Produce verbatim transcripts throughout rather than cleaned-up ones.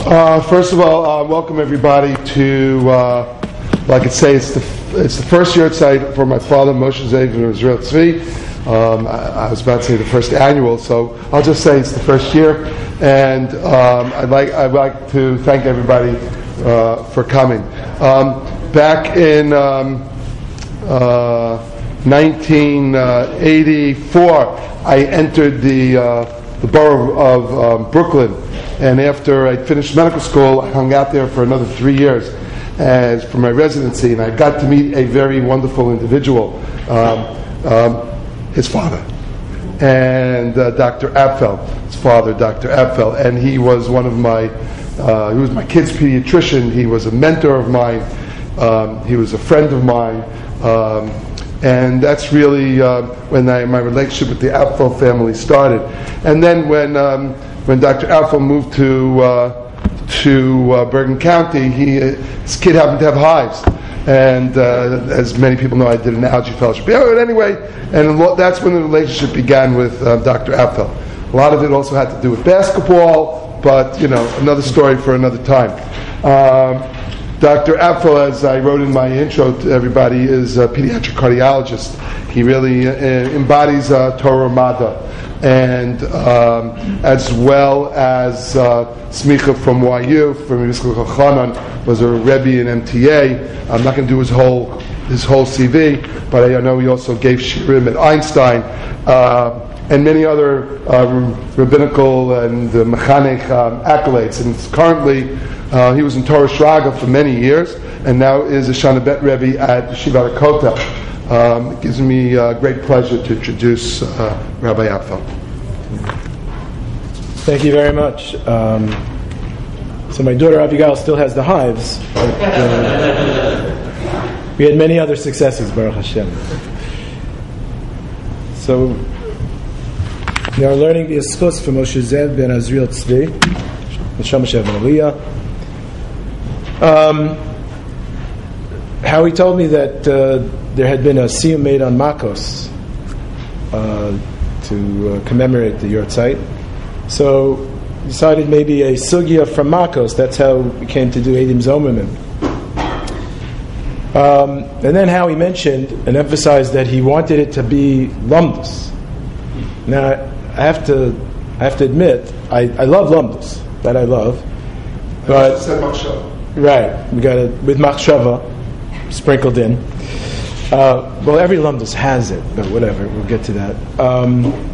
Uh, first of all, uh, welcome everybody to, uh, like I say, it's the it's the first year site for my father, Moshe Zev of Israel Tzvi. Um, I, I was about to say the first annual, so I'll just say it's the first year. And um, I'd like I'd like to thank everybody uh, for coming. Um, back in um, uh, nineteen eighty-four, I entered the uh, the borough of um, Brooklyn. And after I finished medical school, I hung out there for another three years as for my residency, and I got to meet a very wonderful individual, um, um, his father, and uh, Doctor Apfel, his father, Doctor Apfel, and he was one of my, uh, he was my kid's pediatrician. He was a mentor of mine. Um, he was a friend of mine, um, and that's really uh, when I, my relationship with the Apfel family started. And then when um, When Doctor Apfel moved to uh, to uh, Bergen County, he his kid happened to have hives, and uh, as many people know, I did an algae fellowship. Yeah, but anyway, and that's when the relationship began with uh, Doctor Apfel. A lot of it also had to do with basketball, but you know, another story for another time. Um, Doctor Apfel, as I wrote in my intro to everybody, is a pediatric cardiologist. He really uh, embodies uh, Torah Mada. And um, as well as uh, Smicha from Y U, from Yisrael Chanan, was a Rebbe in M T A. I'm not going to do his whole his whole C V, but I know he also gave shirim at Einstein uh, and many other uh, rabbinical and uh, mechanic um, accolades. And currently, uh, he was in Torah Shraga for many years, and now is a Shana Bet Rebbe at Yeshivat Kotel. Um, it gives me uh, great pleasure to introduce uh, Rabbi Apfel. Thank you very much. Um, so my daughter Abigail still has the hives, but uh, we had many other successes, Baruch Hashem. So we are learning the Eschus from Moshe Zev ben Azriel Tzvi, Neshama Shev ben Aliyah. Um, Howie told me that uh, there had been a siyum made on Makos uh, to uh, commemorate the Yortzeit. So decided maybe a sugya from Makos. That's how we came to do Eidim Zomimim. Um, and then Howie mentioned and emphasized that he wanted it to be Lumdus. Now I have to I have to admit I, I love Lumdus. That I love. But right, we got it with Machshava sprinkled in. Uh, well, every Lumdus has it, but whatever. We'll get to that. Um,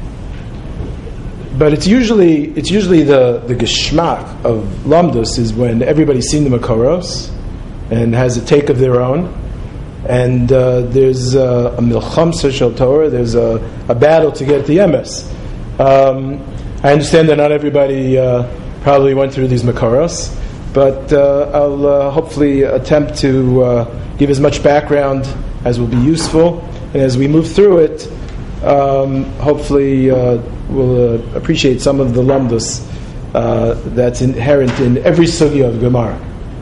but it's usually it's usually the the geschmack of Lumdus is when everybody's seen the Makoros and has a take of their own, and uh, there's uh, a milcham shel Torah. There's a, a battle to get the M S. Um, I understand that not everybody uh, probably went through these Makoros, but uh, I'll uh, hopefully attempt to uh, give as much background as will be useful, and as we move through it, um, hopefully uh, we'll uh, appreciate some of the lumdus uh, that's inherent in every sugya of Gemara.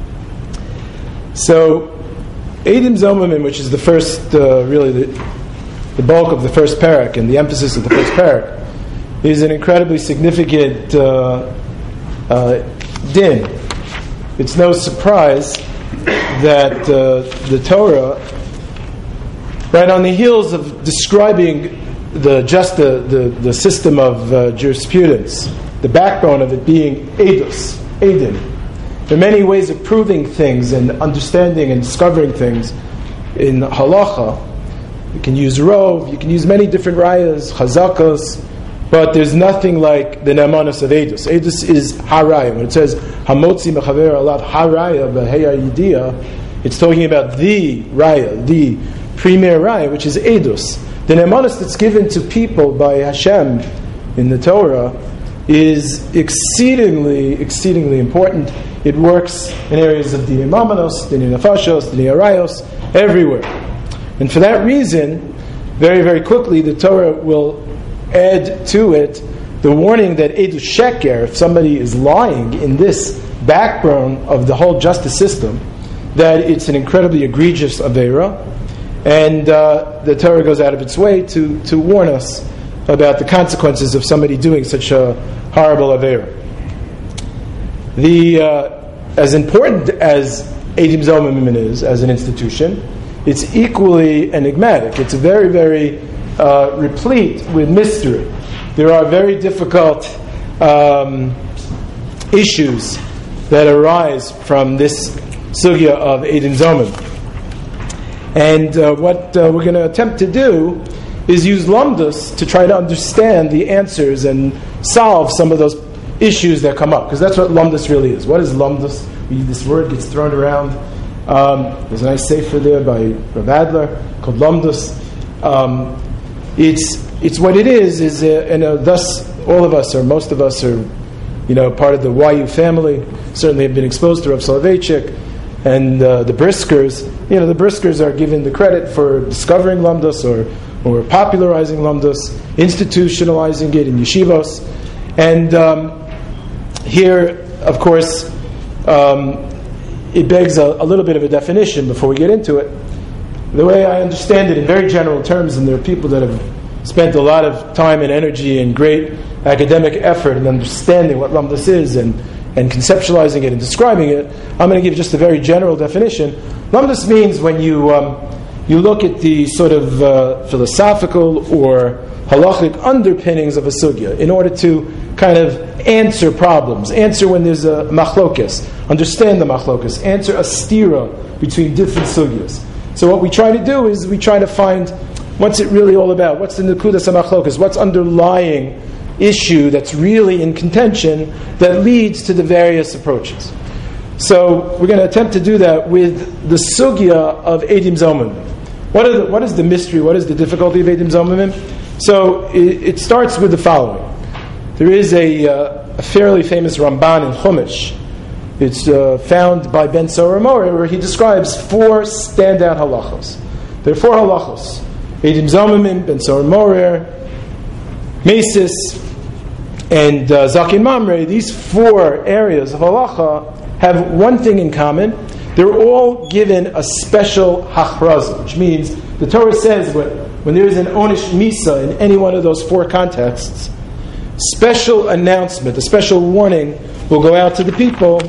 So, Eidim Zomimim, which is the first, uh, really the, the bulk of the first parak and the emphasis of the first parak, is an incredibly significant uh, uh, din. It's no surprise that uh, the Torah, right on the heels of describing the just the, the, the system of uh, jurisprudence, the backbone of it being edus, edim. There are many ways of proving things and understanding and discovering things in halacha. You can use rov, you can use many different rayas, chazakas, but there's nothing like the ne'amanos of edus. Edus is haraya. When it says hamotzi mechaver alav haraya b'heya yidiyah, it's talking about the raya, the premier raya, which is edus. The ne'amanos that's given to people by Hashem in the Torah is exceedingly, exceedingly important. It works in areas of dinei mamanos, dinei nefashos, dinei arayos, everywhere. And for that reason, very, very quickly, the Torah will add to it the warning that edus sheker, if somebody is lying in this backbone of the whole justice system, that it's an incredibly egregious aveira, and uh, the Torah goes out of its way to, to warn us about the consequences of somebody doing such a horrible aveira. The uh, as important as Eidim Zomimim is as an institution, it's equally enigmatic. It's very, very uh, replete with mystery. There are very difficult um, issues that arise from this sugya of Eidim Zomim. And uh, what uh, we're going to attempt to do is use Lamdus to try to understand the answers and solve some of those issues that come up, because that's what Lamdus really is. What is Lamdus? We, this word gets thrown around. Um, there's a nice sefer there by Rav Adler called Lamdus. Um, it's it's what it is. Is uh, and uh, thus all of us, or most of us, are you know part of the Y U family. Certainly have been exposed to Rav Soloveitchik and uh, the Briskers. You know the Briskers are given the credit for discovering Lamdus or or popularizing Lamdus, institutionalizing it in yeshivos, and um, here, of course, um, it begs a, a little bit of a definition before we get into it. The way I understand it in very general terms, and there are people that have spent a lot of time and energy and great academic effort in understanding what Lamdus is and, and conceptualizing it and describing it, I'm going to give just a very general definition. Lamdus means when you um, you look at the sort of uh, philosophical or halachic underpinnings of a sugya in order to kind of answer problems, answer when there's a machlokes, understand the machlokes, answer a stira between different sugyas. So what we try to do is we try to find what's it really all about, what's the nekudas hamachlokas, what's underlying issue that's really in contention that leads to the various approaches. So we're going to attempt to do that with the sugya of Eidim Zomimim. What, are the, what is the mystery, what is the difficulty of Eidim Zomimim? So it, it starts with the following. There is a, uh, a fairly famous Ramban in Chumash. It's uh, found by Ben Sorer Morer, where he describes four standout halachos. There are four halachos: Eidim Zomimim, Ben Sorer Morer, Mesis, and uh, Zakin Mamre. These four areas of halacha have one thing in common. They're all given a special hachrazah, which means the Torah says when, when there is an onish misa in any one of those four contexts, special announcement, a special warning will go out to the people.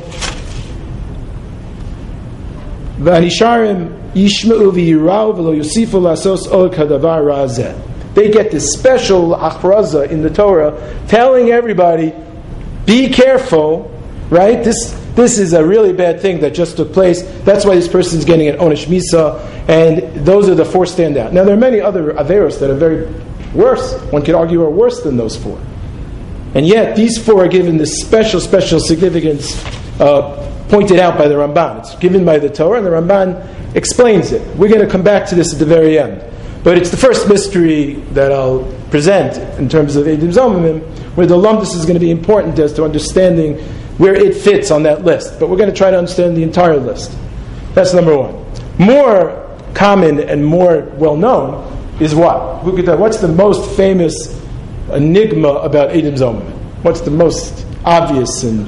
V'anisharim yishmeu v'yirau v'lo yusifu lasos od kadavar razeh. They get this special hachrazah in the Torah telling everybody, be careful, right? This this is a really bad thing that just took place. That's why this person is getting an onish misa, and those are the four standout. Now there are many other averos that are very worse. One could argue are worse than those four. And yet, these four are given this special, special significance uh, pointed out by the Ramban. It's given by the Torah, and the Ramban explains it. We're going to come back to this at the very end. But it's the first mystery that I'll present in terms of Eidim Zomimim, where the Lamdus is going to be important as to understanding where it fits on that list. But we're going to try to understand the entire list. That's number one. More common and more well-known is what? Look at that. What's the most famous enigma about Eidim Zomimim? What's the most obvious? And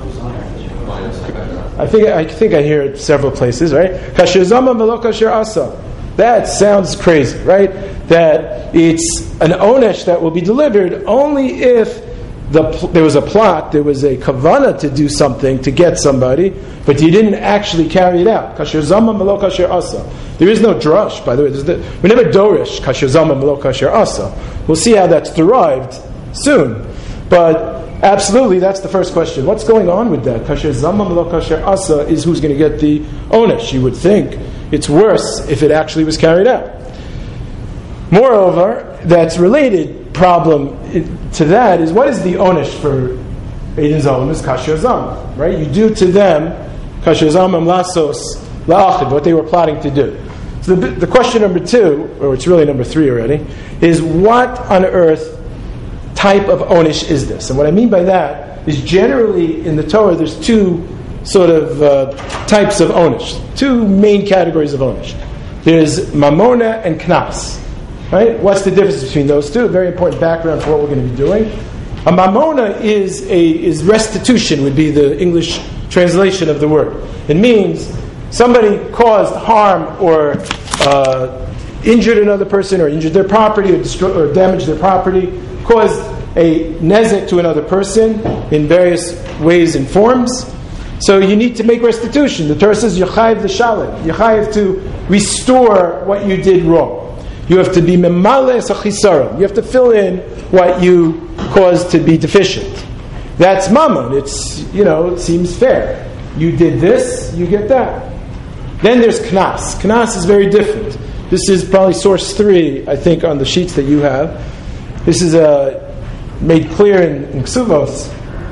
I think I think I hear it several places, right? Kasher zama v'lo kasher asa. That sounds crazy, right? That it's an onesh that will be delivered only if the there was a plot, there was a kavana to do something to get somebody, but you didn't actually carry it out. Kasher zama v'lo kasher asa. There is no drush, by the way. The, we never dorish kasher zama v'lo kasher asa. We'll see how that's derived soon. But absolutely, that's the first question. What's going on with that? Kasher zama v'lo kasher asa is who's going to get the onesh. You would think it's worse if it actually was carried out. Moreover, that's related problem to that is what is the onesh for Eidim Zomimim? Is kasher zama, right? You do to them kasher zama lasos la'achid, what they were plotting to do. So the, the question number two, or it's really number three already, is what on earth type of onesh is this? And what I mean by that is generally in the Torah there's two sort of uh, types of onesh, two main categories of onesh. There's mamona and knas. Right? What's the difference between those two? Very important background for what we're going to be doing. A mamona is a is restitution, would be the English translation of the word. It means somebody caused harm or uh, injured another person or injured their property or, destroy, or damaged their property, caused a nezek to another person in various ways and forms. So you need to make restitution. The Torah says, Yechayev the Shalem. Yechayev to restore what you did wrong. You have to be memales achisaron. You have to fill in what you caused to be deficient. That's mammon. It's, you know, it seems fair. You did this, you get that. Then there's knas. Knas is very different. This is probably source three, I think, on the sheets that you have. This is uh, made clear in, in Ksuvos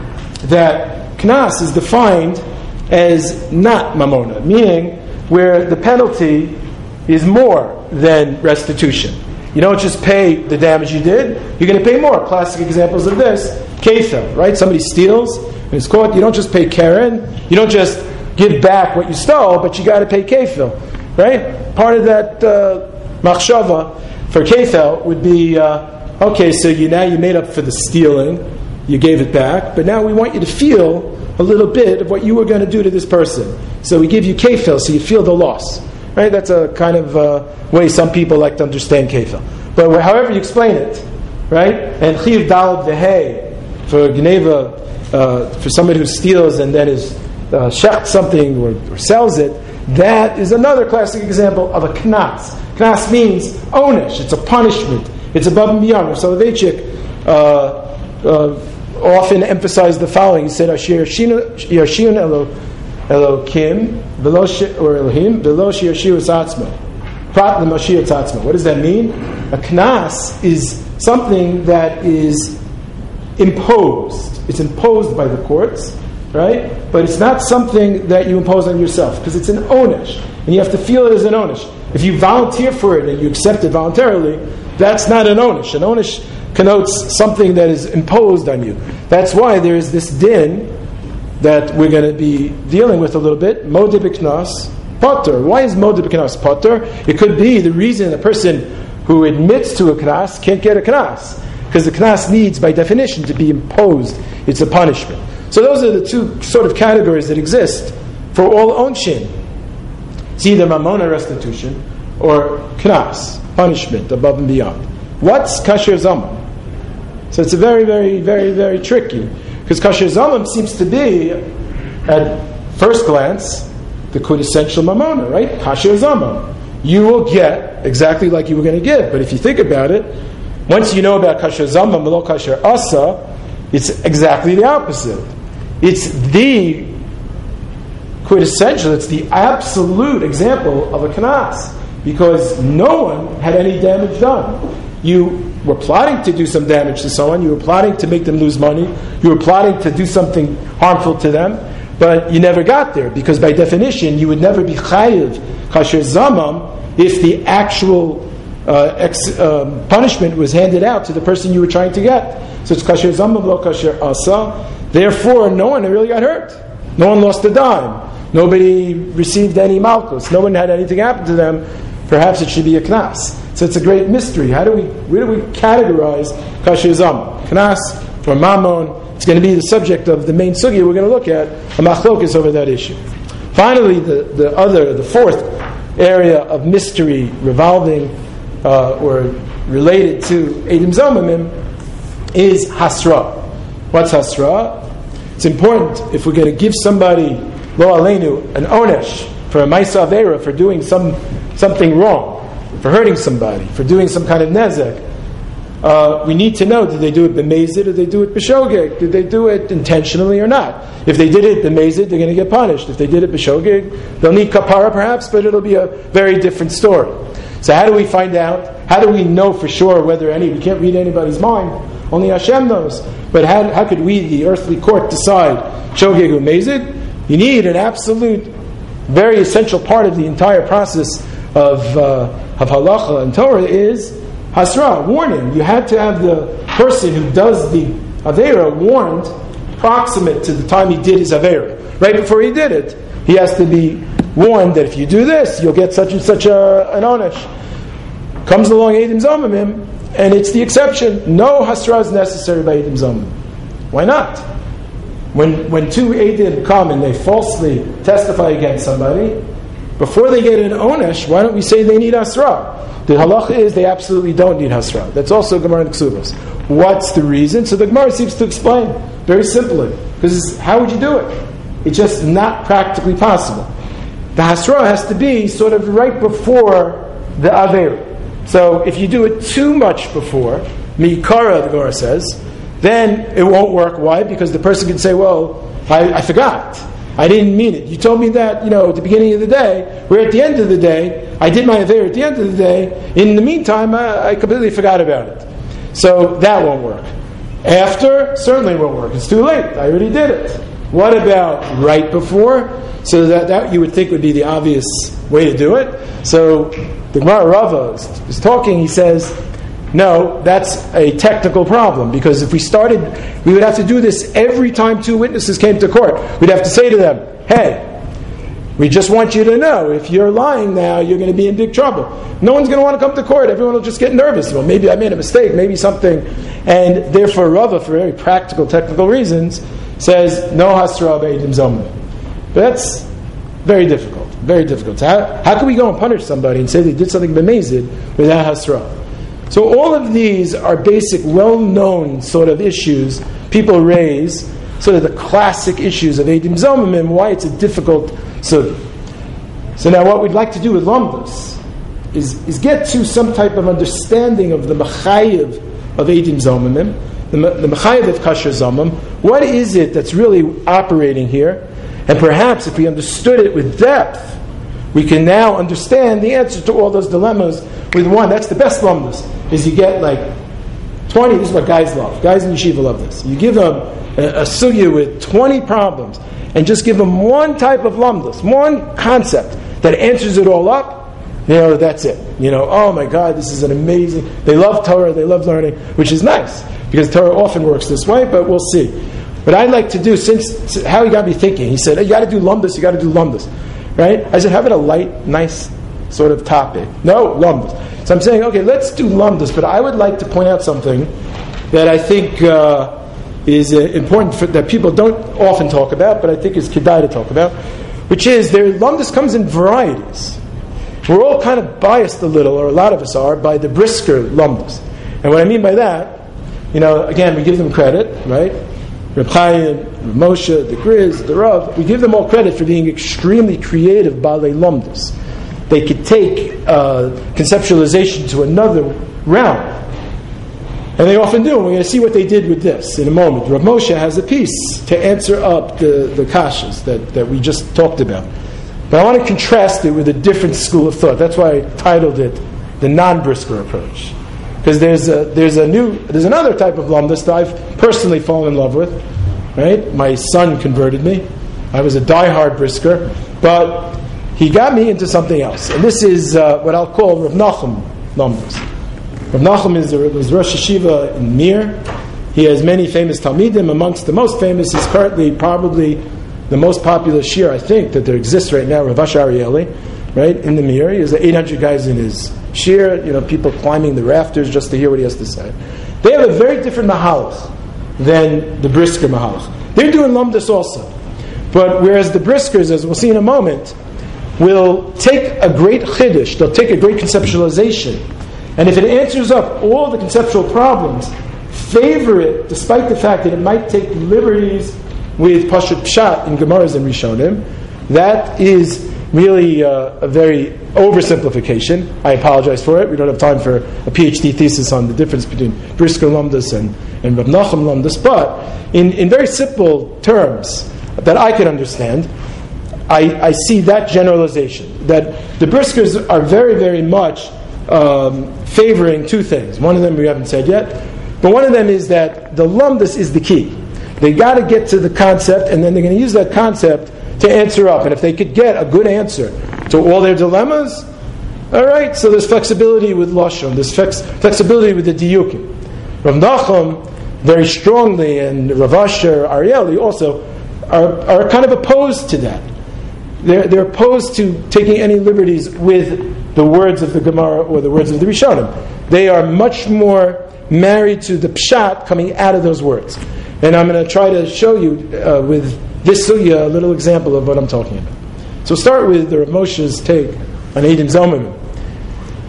that knas is defined as not mamona, meaning where the penalty is more than restitution. You don't just pay the damage you did, you're going to pay more. Classic examples of this, kefil, right? Somebody steals and is caught, you don't just pay keren, you don't just give back what you stole, but you got to pay kefil, right? Part of that uh, machshava for kefil would be, uh, okay, so you now you made up for the stealing, you gave it back, but now we want you to feel a little bit of what you were going to do to this person. So we give you kefil, so you feel the loss. Right? That's a kind of uh, way some people like to understand kefil. But however you explain it, right? And chiv dalad v'hei for gneva, uh, for somebody who steals and then is uh, shecht something or, or sells it, that is another classic example of a knas. Knas means onish. It's a punishment. It's above and beyond. Rav Soloveitchik uh, uh, often emphasized the following. He said, "Asher yashin elo Elokim or Elohim below shirshiu atzma, prat l'mashiach atzma." What does that mean? A knas is something that is imposed. It's imposed by the courts, right? But it's not something that you impose on yourself because it's an onish, and you have to feel it as an onish. If you volunteer for it and you accept it voluntarily, that's not an onish. An onish connotes something that is imposed on you. That's why there is this din that we're going to be dealing with a little bit. Modeh b'knas potter. Why is modeh b'knas potter? It could be the reason a person who admits to a knas can't get a knas, because the knas needs, by definition, to be imposed. It's a punishment. So those are the two sort of categories that exist for all onshin. It's either mamona, restitution, or knas, punishment, above and beyond. What's kasher zaman? So it's a very, very, very, very tricky. Because kasher zalim seems to be, at first glance, the quintessential mamona, right? Kasher zalim. You will get exactly like you were going to give. But if you think about it, once you know about kasher zalim, below kasher asa, it's exactly the opposite. It's the quintessential, it's the absolute example of a knas. Because no one had any damage done. You were plotting to do some damage to someone, you were plotting to make them lose money, you were plotting to do something harmful to them, but you never got there, because by definition you would never be chayiv kasher zamam if the actual uh, ex, um, punishment was handed out to the person you were trying to get. So it's kasher zamam lo kasher asa. Therefore no one really got hurt, no one lost a dime, nobody received any malchus, no one had anything happen to them. Perhaps it should be a knas. So it's a great mystery. How do we, where do we categorize kasher zam? Knas or mammon? It's going to be the subject of the main sugya we're going to look at, a machlokes over that issue. Finally, the, the other, the fourth area of mystery revolving uh, or related to Eidim Zomimim is hasra. What's hasra? It's important if we're going to give somebody, lo aleinu, an onesh for a ma'isa avera, for doing some something wrong, for hurting somebody, for doing some kind of nezek. Uh, we need to know, did they do it b'mezid or did they do it b'shogeg? Did they do it intentionally or not? If they did it b'mezid, they're going to get punished. If they did it b'shogeg, they'll need kapara perhaps, but it'll be a very different story. So how do we find out? How do we know for sure whether any, we can't read anybody's mind, only Hashem knows. But how, how could we, the earthly court, decide shogeg or mezid? You need an absolute, very essential part of the entire process of uh, of halacha and Torah is hasra, warning. You had to have the person who does the avera warned proximate to the time he did his avera. Right before he did it, he has to be warned that if you do this, you'll get such and such a, an onesh. Comes along Eidim Zomimim, and it's the exception. No hasra is necessary by Eidim Zomimim. Why not? When when two Eidim come and they falsely testify against somebody, before they get an onesh, why don't we say they need asra? The halacha is they absolutely don't need hasra. That's also Gemara and Ksubos. What's the reason? So the Gemara seems to explain very simply, because how would you do it? It's just not practically possible. The hasra has to be sort of right before the aver. So if you do it too much before, mikara, the Gemara says, then it won't work. Why? Because the person can say, well, I, I forgot. I didn't mean it. You told me that, you know, at the beginning of the day, where at the end of the day, I did my aver at the end of the day. In the meantime, I, I completely forgot about it. So that won't work. After, certainly won't work. It's too late. I already did it. What about right before? So that, that you would think would be the obvious way to do it. So the Gemara Rava is, is talking, he says, no, that's a technical problem, because if we started, we would have to do this every time two witnesses came to court. We'd have to say to them, hey, we just want you to know, if you're lying now, you're going to be in big trouble. No one's going to want to come to court. Everyone will just get nervous. Well, maybe I made a mistake, maybe something. And therefore, Rava, for very practical, technical reasons, says, no hasra b'edim zomim. But that's very difficult, very difficult. So how, how can we go and punish somebody and say they did something b'mezid without hasra? So all of these are basic, well-known sort of issues people raise, sort of the classic issues of Eidim Zomim and why it's a difficult sugi. So now what we'd like to do with Lamdas is, is get to some type of understanding of the Mechayiv of Eidim Zomim, the, the Mechayiv of Kasher Zomim. What is it that's really operating here? And perhaps if we understood it with depth, we can now understand the answer to all those dilemmas with one. That's the best Lamdas. Is you get like twenty, this is what guys love. Guys in yeshiva love this. You give them a, a sugya with twenty problems and just give them one type of lamdas, one concept that answers it all up, you know, that's it. You know, oh my God, this is an amazing, they love Torah, they love learning, which is nice, because Torah often works this way, but we'll see. What I'd like to do, since, how he got me thinking, he said, hey, you got to do lamdas, you got to do lamdas, right? I said, have it a light, nice sort of topic. No, lamdas. So I'm saying, okay, let's do lamdas, but I would like to point out something that I think uh, is uh, important for, that people don't often talk about, but I think is kedai to talk about, which is there lamdas comes in varieties. We're all kind of biased a little, or a lot of us are, by the Brisker lamdas. And what I mean by that, you know, again, we give them credit, right? Reb Chaim, Reb Moshe, the Griz, the Rav, we give them all credit for being extremely creative balei lamdas. They could take uh, conceptualization to another realm. And they often do. We're going to see what they did with this in a moment. Rav Moshe has a piece to answer up the, the kashas that, that we just talked about. But I want to contrast it with a different school of thought. That's why I titled it the non-Brisker approach. Because there's a, there's a new, there's another type of lamdas that I've personally fallen in love with. Right? My son converted me. I was a diehard Brisker. But he got me into something else. And this is uh, what I'll call Rav Nachum lamdas. Rav Nachum is, is Rosh Yeshiva in Mir. He has many famous Talmidim. Amongst the most famous is currently probably the most popular shir, I think, that there exists right now, Rav Asher Arieli, right, in the Mir. He has eight hundred guys in his shir, you know, people climbing the rafters just to hear what he has to say. They have a very different mahalach than the Brisker mahalach. They're doing lamdas also. But whereas the Briskers, as we'll see in a moment, will take a great chiddush, they'll take a great conceptualization, and if it answers up all the conceptual problems, favor it, despite the fact that it might take liberties with Pashut Pshat in Gemaras and Rishonim. That is really uh, a very oversimplification. I apologize for it. We don't have time for a PhD thesis on the difference between Brisker lamdas and, and Rav Nachum lamdas, but in, in very simple terms that I can understand, I, I see that generalization, that the Briskers are very, very much um, favoring two things. One of them we haven't said yet, but one of them is that the lamdas is the key. They got to get to the concept, and then they're going to use that concept to answer up. And if they could get a good answer to all their dilemmas, all right, so there's flexibility with Lashon, there's flex, flexibility with the Diyukim. Rav Nachum, very strongly, and Rav Asher Arieli also, are, are kind of opposed to that. They're, they're opposed to taking any liberties with the words of the Gemara or the words of the Rishonim. They are much more married to the pshat coming out of those words. And I'm going to try to show you uh, with this sugya a little example of what I'm talking about. So start with the Rav Moshe's take on Eidim Zomim.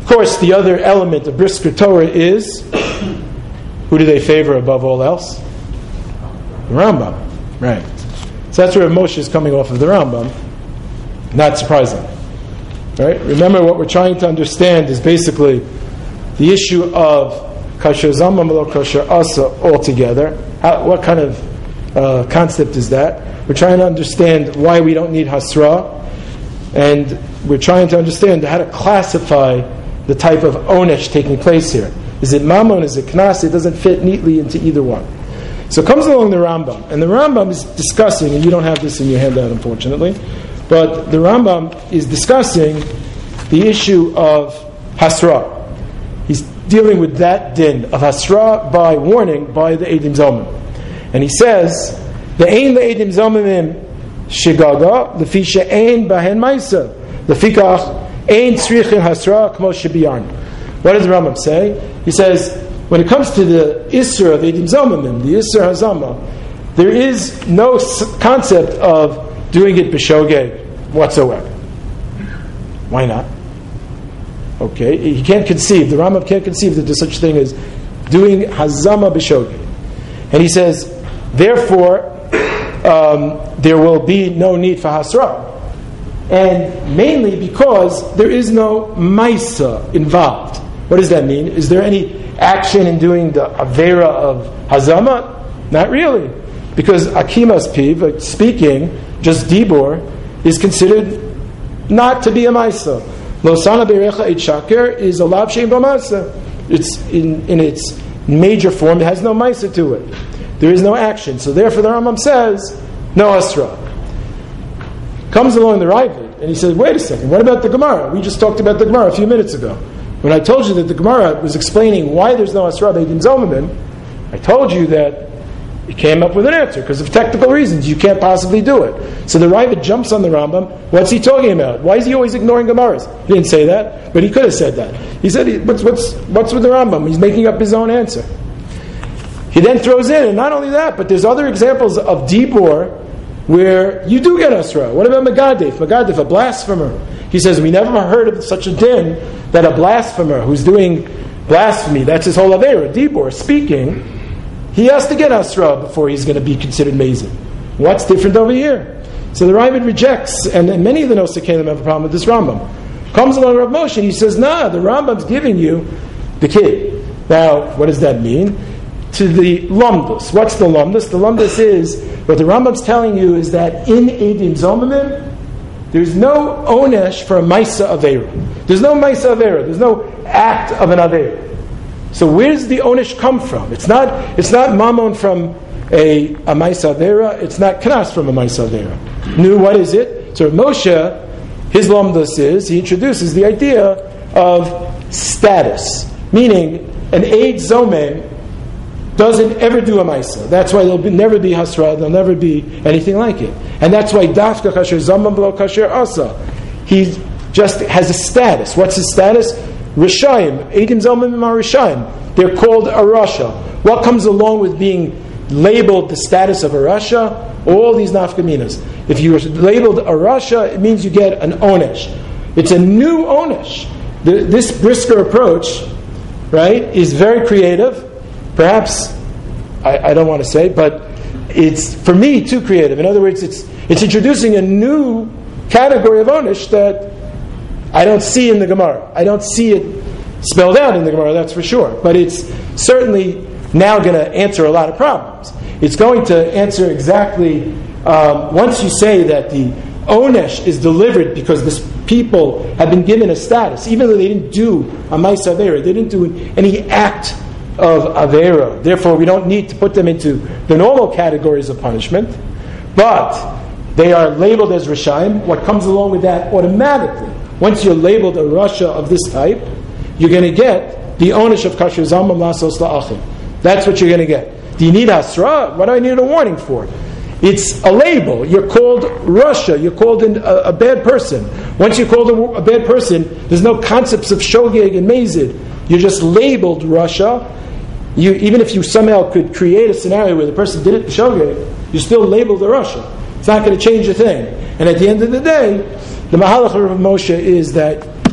Of course, the other element of Brisker Torah is, who do they favor above all else? The Rambam. Right. So that's where Moshe is coming off of the Rambam. Not surprising. Right? Remember, what we're trying to understand is basically the issue of kasher zama lo kasher asa altogether. How, what kind of uh, concept is that? We're trying to understand why we don't need hasra, and we're trying to understand how to classify the type of onesh taking place here. Is it mammon? Is it knas? It doesn't fit neatly into either one. So comes along the Rambam, and the Rambam is discussing, and you don't have this in your handout, unfortunately, but the Rambam is discussing the issue of hasra. He's dealing with that din of hasra by warning by the Eidim Zomim. And he says, the ein le'edim zomimim shigaga, the fi she'ein bahen maisa, the fikach ein tzrichin hasra kmo shebiyan. What does the Rambam say? He says, when it comes to the Isser of Eidim Zomimim, the Isser Hazama, there is no concept of doing it b'shogeg whatsoever. Why not? Okay, he can't conceive, the Rambam can't conceive that there's such a thing as doing Hazama b'shogeg. And he says, therefore, um, there will be no need for Hasra. And mainly because there is no Maisa involved. What does that mean? Is there any action in doing the Avera of Hazama? Not really. Because Akimas Piv, speaking, just Dibor, is considered not to be a Maisa. Losana Berecha Eit Shaker is a Lav Shein B'Maisa. It's in, in its major form, it has no Maisa to it. There is no action. So therefore the Rambam says, no Asra. Comes along the Ravid, and he says, wait a second, what about the Gemara? We just talked about the Gemara a few minutes ago. When I told you that the Gemara was explaining why there's no Asra B'Eidim Zomimim, I told you that it came up with an answer, because of technical reasons. You can't possibly do it. So the Ravid jumps on the Rambam. What's he talking about? Why is he always ignoring Gemaras? He didn't say that, but he could have said that. He said, what's, what's, what's with the Rambam? He's making up his own answer. He then throws in, and not only that, but there's other examples of Dibor where you do get Asra. What about Megadef? Megadef, a blasphemer. He says, we never heard of such a din that a blasphemer who's doing blasphemy, that's his whole Avera, Dibor, speaking, he has to get Asra before he's going to be considered Mazin. What's different over here? So the Ravid rejects, and, and many of the Nosakalim have a problem with this Rambam. Comes along Rav Moshe, and he says, nah, the Rambam's giving you the kid. Now, what does that mean? To the Lumdus. What's the Lumdus? The Lumdus is, what the Rambam's telling you is that in Eidim Zomimim, there's no onesh for a Maisa Avera. There's no Maisa Avera. There's no act of an Avera. So where does the onesh come from? It's not it's not Mammon from a, a Maisa Avera. It's not Knas from a Maisa Avera. No, what is it? So Moshe, his Lumdus is, he introduces the idea of status. Meaning, an Eid Zomem doesn't ever do a Maisa. That's why there'll be, never be Hasra, there'll never be anything like it. And that's why Dafka Kasher Zamam B'lo Kasher Asa. He just has a status. What's his status? Rishayim. Eidim Zomim are Rishayim. They're called a Rasha. What comes along with being labeled the status of a Rasha? All these nafkaminas. If you're labeled a Rasha, it means you get an Onesh. It's a new Onesh. The, this Brisker approach, right, is very creative. Perhaps, I, I don't want to say, but it's, for me, too creative. In other words, it's it's introducing a new category of Onish that I don't see in the Gemara. I don't see it spelled out in the Gemara, that's for sure. But it's certainly now going to answer a lot of problems. It's going to answer exactly, um, once you say that the Onesh is delivered because this people have been given a status, even though they didn't do a Maisa Avera, they didn't do any act of Avera. Therefore, we don't need to put them into the normal categories of punishment, but they are labeled as Rishayim. What comes along with that automatically, once you're labeled a Rasha of this type, you're going to get the Onesh of Kasher Zamam Lasos La'achim. That's what you're going to get. Do you need Asra? What do I need a warning for? It's a label. You're called Rasha. You're called an, a, a bad person. Once you're called a, a bad person, there's no concepts of Shogeg and Mazid. You're just labeled Rasha. You, even if you somehow could create a scenario where the person did it Shogeg, you're still labeled a Rasha. It's not going to change a thing. And at the end of the day, the Mahalach of Moshe is that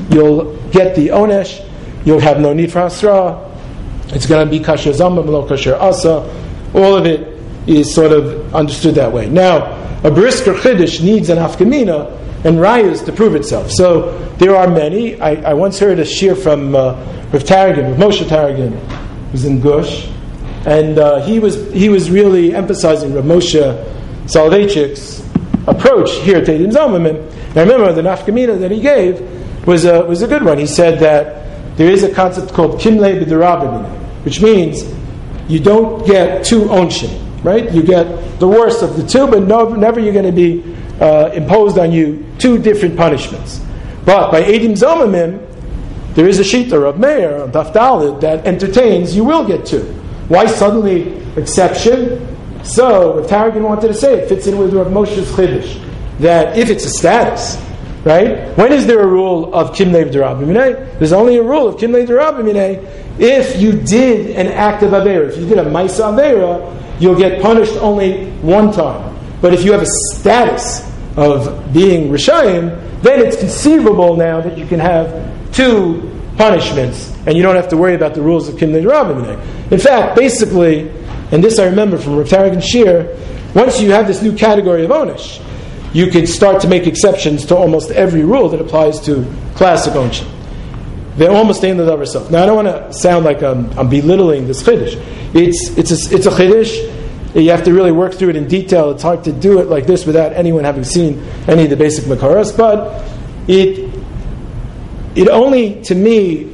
you'll get the onesh, you'll have no need for hasra, it's going to be kasher zama, below kasher asa. All of it is sort of understood that way. Now, a brisker chiddush needs an afkamina and rayas to prove itself. So there are many. I, I once heard a shir from uh, Rav Taragin, Rav Moshe Taragin, who was in Gush, and uh, he was he was really emphasizing Rav Moshe Soloveitchik's approach here to Eidim Zomimim. And I remember the nafkamina that he gave was a, was a good one. He said that there is a concept called kimle b'derabimina, which means you don't get two onshin. Right? You get the worst of the two, but no, never you're going to be uh, imposed on you two different punishments. But by Eidim Zomimim, there is a shita of Meir, of Daf Daled, that entertains you will get two. Why suddenly exception? So, if Taragin wanted to say, it fits in with Rav Moshe's Chiddush, that if it's a status, right? When is there a rule of Kimlei D'Rabbi? There's only a rule of Kimlei D'Rabbi if you did an act of Aveira. If you did a Maisa Aveira, you'll get punished only one time. But if you have a status of being Rishayim, then it's conceivable now that you can have two punishments, and you don't have to worry about the rules of Kimlei D'Rabbi. In fact, basically, and this I remember from Rav Taragin Shir, once you have this new category of Onish, you can start to make exceptions to almost every rule that applies to classic Onish. They're almost in the davar self. Now, I don't want to sound like I'm, I'm belittling this chiddush. It's it's a, it's a chiddush. You have to really work through it in detail. It's hard to do it like this without anyone having seen any of the basic makaras. But it it only, to me,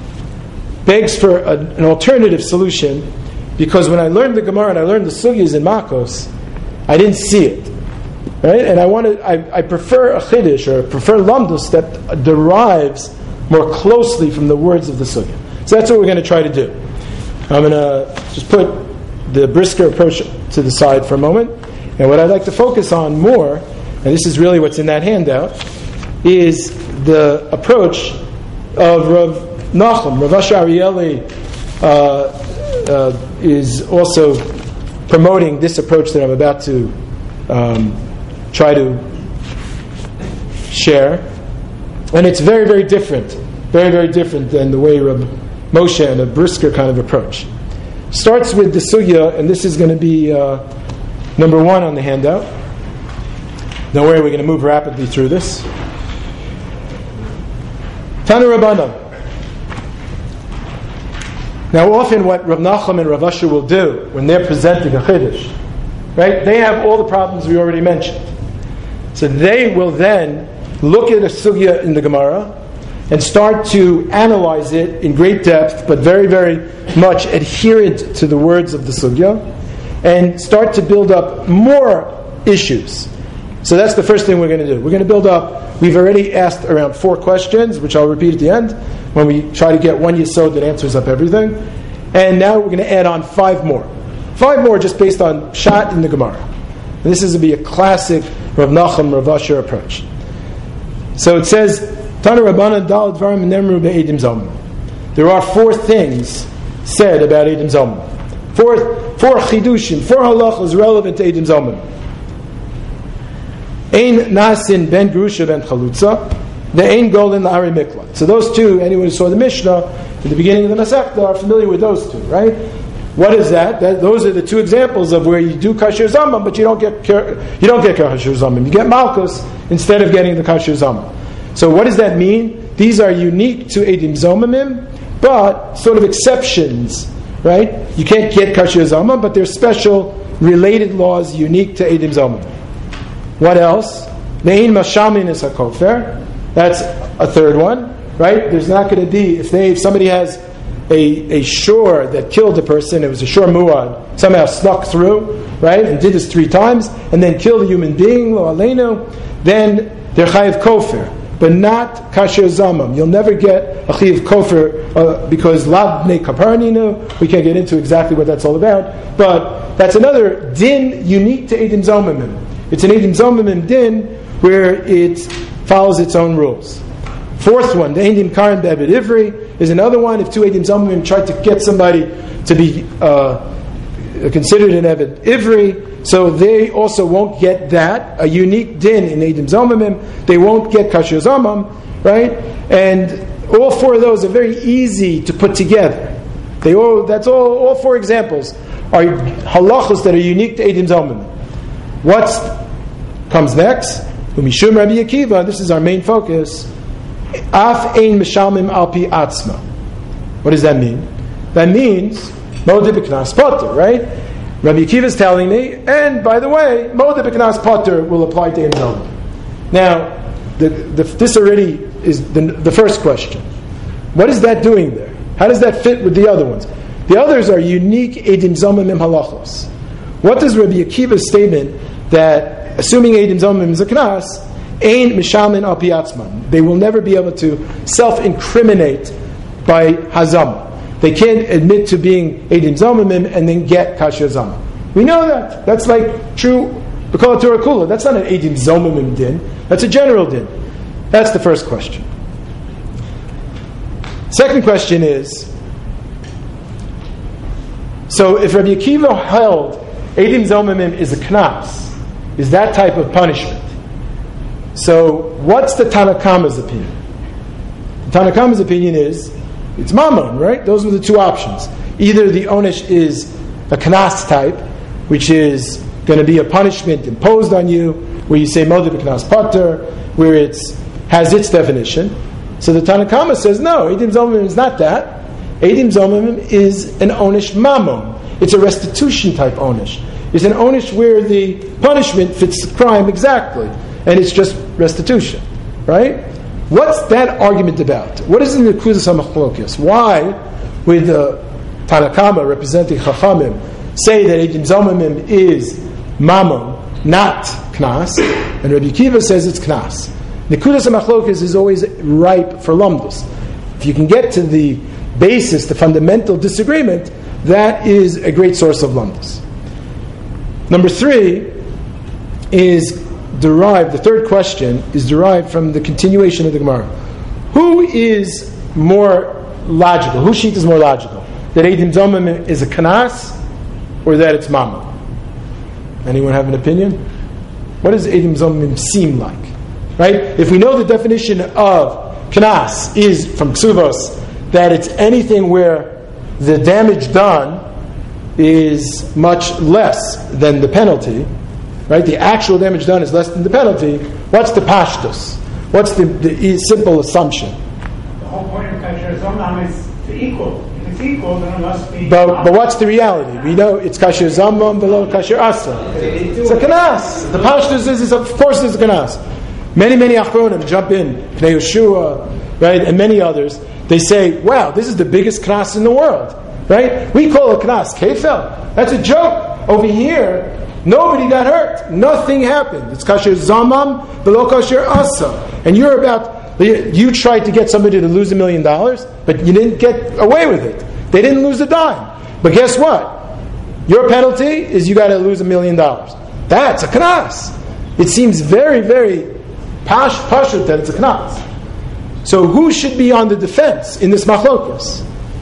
begs for a, an alternative solution, because when I learned the Gemara and I learned the sugyas in Makos, I didn't see it. Right? And I wanted, I, I prefer a chiddush, or prefer lamdus that derives more closely from the words of the sugya. So that's what we're going to try to do. I'm going to just put the brisker approach to the side for a moment. And what I'd like to focus on more, and this is really what's in that handout, is the approach of Rav Nachum. Rav Asher Arieli uh, uh, is also promoting this approach that I'm about to um, try to share. And it's very, very different. Very, very different than the way Rav Moshe and a brisker kind of approach. Starts with the sugya, and this is going to be uh, number one on the handout. Don't worry, we're going to move rapidly through this. Tana Rabbana. Now, often what Rav Nachum and Rav Asher will do when they're presenting a chiddush, right? They have all the problems we already mentioned. So they will then look at a sugya in the Gemara and start to analyze it in great depth, but very, very much adherent to the words of the sugya, and start to build up more issues. So that's the first thing we're going to do. We're going to build up, we've already asked around four questions, which I'll repeat at the end, when we try to get one yesod that answers up everything. And now we're going to add on five more. Five more just based on shot in the Gemara. And this is going to be a classic Rav Nachum, Rav Asher approach. So it says, Tana Rabbana Dal Dvarim Nemru Be'edim Zomim. There are four things said about Eidim Zomim. Four, four chidushim, four halachas relevant to Eidim Zomim. Ein nasin ben grusha ben chalutza, the ein golin la'ari miklat. So those two, anyone who saw the Mishnah at the beginning of the Masechta are familiar with those two, right? What is that? that? Those are the two examples of where you do kasher zamim, but you don't get you don't get kasher zamim. You get malchus instead of getting the kasher zamim. So what does that mean? These are unique to Eidim Zomimim, but sort of exceptions, right? You can't get kasher zamim, but there's special related laws unique to Eidim Zomimim. What else? Ne'in mashamin is hakofer. That's a third one, right? There's not going to be, if they if somebody has a a shor that killed a person, it was a shor muad, somehow snuck through, right, and did this three times, and then killed a human being, lo aleinu, then they're chayiv kofer, but not kasher zamam. You'll never get a chayiv kofer uh, because lab ne kaparninu. We can't get into exactly what that's all about, but that's another din unique to Eidim Zomimim. It's an Eidim Zomimim din where it follows its own rules. Fourth one, the Eidim Karan Be'ebed Ivri, is another one. If two Eidim Zomimim tried to get somebody to be uh, considered an Ebed Ivri, so they also won't get that, a unique din in Eidim Zomimim. They won't get Kasher Zomam, right? And all four of those are very easy to put together. They all, that's all, all four examples are halachos that are unique to Eidim Zomimim. What comes next? Umishum Rabbi Akiva, this is our main focus. Af ein mishalmim al pi atzma. What does that mean? That means Modeh b'knas potter, right? Rabbi Akiva is telling me, and by the way, Modeh b'knas potter will apply to Eidim Zomimim. Now, the, the, this already is the, the first question. What is that doing there? How does that fit with the other ones? The others are unique Eidim Zomimim halachos. What does Rabbi Akiva's statement that assuming Eidim Zomimim is a knas, ein mishalmin al pi atzman, they will never be able to self-incriminate by hazam. They can't admit to being Eidim Zomimim and then get kasher zama. We know that. That's like true b'kol Torah kula. That's not an Eidim Zomimim din. That's a general din. That's the first question. Second question is, so if Rabbi Akiva held Eidim Zomimim is a knas, is that type of punishment. So what's the Tanakama's opinion? The Tanakama's opinion is it's mammon, right? Those were the two options. Either the onesh is a knas type, which is going to be a punishment imposed on you, where you say modeh b'knas pater, where it has its definition. So the Tanakama says no, Eidim Zomimim is not that. Eidim Zomimim is an onesh mammon. It's a restitution type onesh. It's an onesh where the punishment fits the crime exactly, and it's just restitution, right? What's that argument about? What is in the Nekudas HaMachlokas? Why would the Tanakama representing Chachamim say that Eidim Zomimim is mammon, not knas, and Rabbi Akiva says it's knas? Nekudas HaMachlokas is always ripe for lumdus. If you can get to the basis, the fundamental disagreement, that is a great source of lumdus. Number three is derived, the third question is derived from the continuation of the Gemara. Who is more logical? Whose sheet is more logical? That Eidim Zomimim is a knas or that it's mammon? Anyone have an opinion? What does Eidim Zomimim seem like? Right? If we know the definition of knas is from Ksuvos, that it's anything where the damage done is much less than the penalty, right? The actual damage done is less than the penalty. What's the pashtus? What's the, the simple assumption? The whole point of kasher zomam is to equal. If it's equal, then it must be. But, but what's the reality? We know it's kasher zamam below kasher asa. It's a kanas. The pashtus is, is of course, it's a kanas. Many, many achronim jump in, Pnei Yeshua, right, and many others. They say, "Wow, this is the biggest kanas in the world." Right? We call it knas kefel. That's a joke. Over here, nobody got hurt. Nothing happened. It's kasher zamam below kasher asa. And you're about, you tried to get somebody to lose a million dollars, but you didn't get away with it. They didn't lose a dime. But guess what? Your penalty is you got to lose a million dollars. That's a knas. It seems very, very pash, pashut that it's a knas. So who should be on the defense in this machlokas?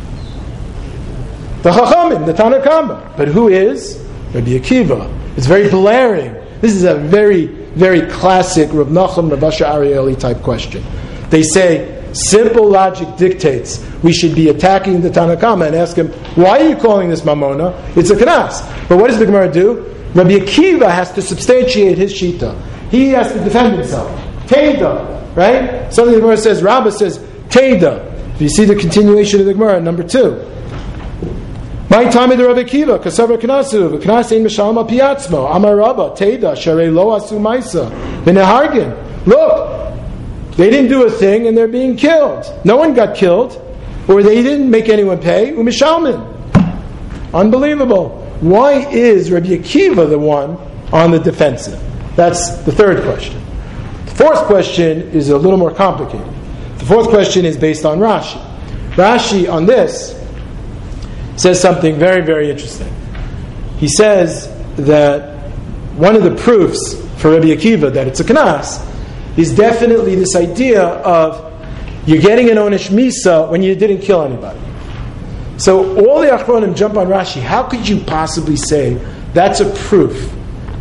The Chachamim, the Tanakama. But who is? Rabbi Akiva. It's very blaring. This is a very, very classic Rav Nachum, Rav Asher Arieli type question. They say, simple logic dictates we should be attacking the Tanakama and ask him, why are you calling this mamona? It's a kanas. But what does the Gemara do? Rabbi Akiva has to substantiate his shita. He has to defend himself. Teda, right? Something the Gemara says, Rabbah says, Teda. If you see the continuation of the Gemara, number two. My time of the Rabbi Akiva, Kasavar Knasu, Knasin Mishalma Piatzmo, Amar Rabba, Teda, Sharei Lo Asu Maisa, V'Nehargin. Look, they didn't do a thing and they're being killed. No one got killed, or they didn't make anyone pay. Umishalmin. Unbelievable. Why is Rabbi Akiva the one on the defensive? That's the third question. The fourth question is a little more complicated. The fourth question is based on Rashi. Rashi on this says something very, very interesting. He says that one of the proofs for Rabbi Akiva that it's a knas is definitely this idea of you're getting an onesh misa when you didn't kill anybody. So all the achronim jump on Rashi. How could you possibly say that's a proof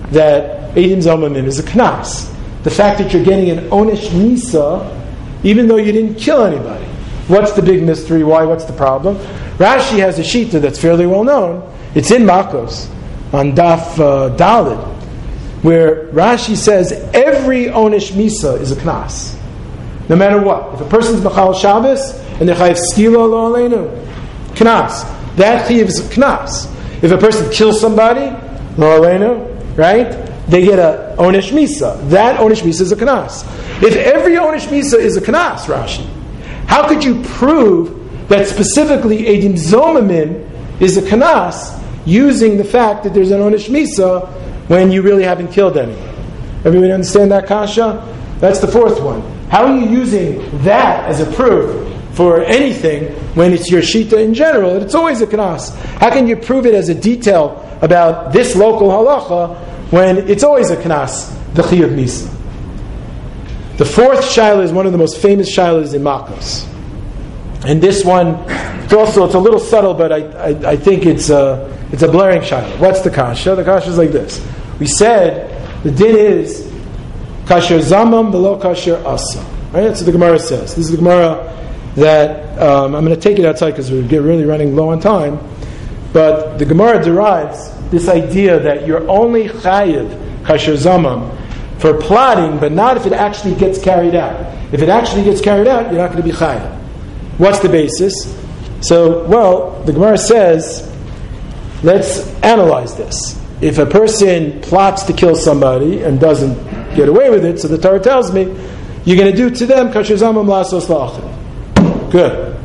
that Eidim Zomamim is a knas. The fact that you're getting an Onish Misa, even though you didn't kill anybody. What's the big mystery? Why? What's the problem? Rashi has a shita that's fairly well known. It's in Makos, on Daf uh, Dalid, where Rashi says every Onish Misa is a knas. No matter what. If a person's Machal Shabbos, and they're chayiv skila lo aleinu, knas. That chayiv is knas. If a person kills somebody, lo aleinu, right? They get a Onish Misa. That Onish Misa is a knas. If every Onish Misa is a knas, Rashi, how could you prove that specifically Eidim Zomamim is a knas using the fact that there's an Onish Misa when you really haven't killed anyone? Everybody understand that kasha? That's the fourth one. How are you using that as a proof for anything when it's your shita in general? It's always a knas. How can you prove it as a detail about this local halacha when it's always a knas, the chiyuv misa? The fourth shaila is one of the most famous shailas in Makos. And this one, it's also, it's a little subtle, but I, I, I think it's a, it's a blaring shaila. What's the kasha? The kasha is like this. We said, the din is, kasher zamam below kasher asa. Right? That's what the Gemara says. This is the Gemara that, um, I'm going to take it outside because we're really running low on time. But the Gemara derives this idea that you're only chayiv kasher zamam for plotting, but not if it actually gets carried out. If it actually gets carried out, you're not going to be chayav. What's the basis? So, well, the Gemara says, let's analyze this. If a person plots to kill somebody and doesn't get away with it, so the Torah tells me, you're going to do to them kasher zamam la'asos la'achrim. Good.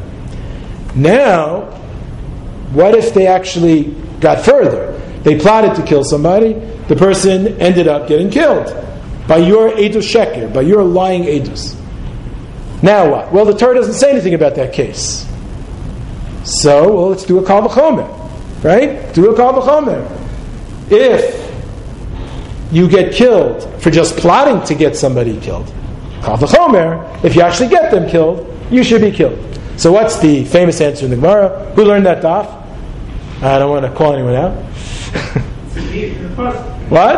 Now, what if they actually got further? They plotted to kill somebody, the person ended up getting killed by your edus sheker, by your lying edus. Now what? Well, the Torah doesn't say anything about that case. So, well, let's do a kal v'chomer, right? Do a kal v'chomer. If you get killed for just plotting to get somebody killed, kal v'chomer, if you actually get them killed, you should be killed. So what's the famous answer in the Gemara? Who learned that daf? I don't want to call anyone out. What?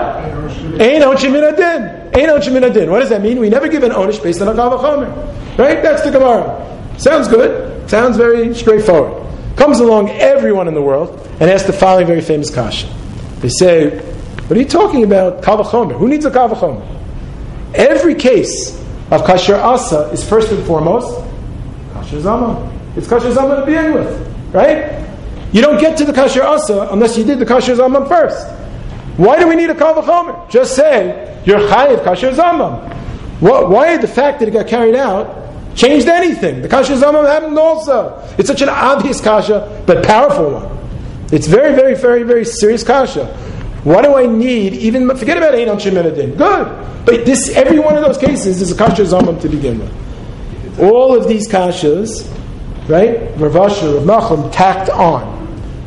Ein onshim min adin. Ein onshim min adin. What does that mean? We never give an onish based on a kal v'chomer. Right? That's the Gemara. Sounds good. Sounds very straightforward. Comes along everyone in the world and asks the following very famous kasha. They say, what are you talking about kal v'chomer? Who needs a kal v'chomer? Every case of kasher asa is first and foremost kasher zama. It's kasher zama to begin with. Right? You don't get to the kasher asa unless you did the kasher zama first. Why do we need a kal v'chomer? Just say, you're chayiv kasher zamam. Why did the fact that it got carried out changed anything? The kasher zamam happened also. It's such an obvious kasha, but powerful one. It's very, very, very, very serious kasha. Why do I need, even, forget about ein onshim min adin. Good. But this, every one of those cases is a kasher zamam to begin with. All of these kashas, right, Rav Asher, Rav Nachum tacked on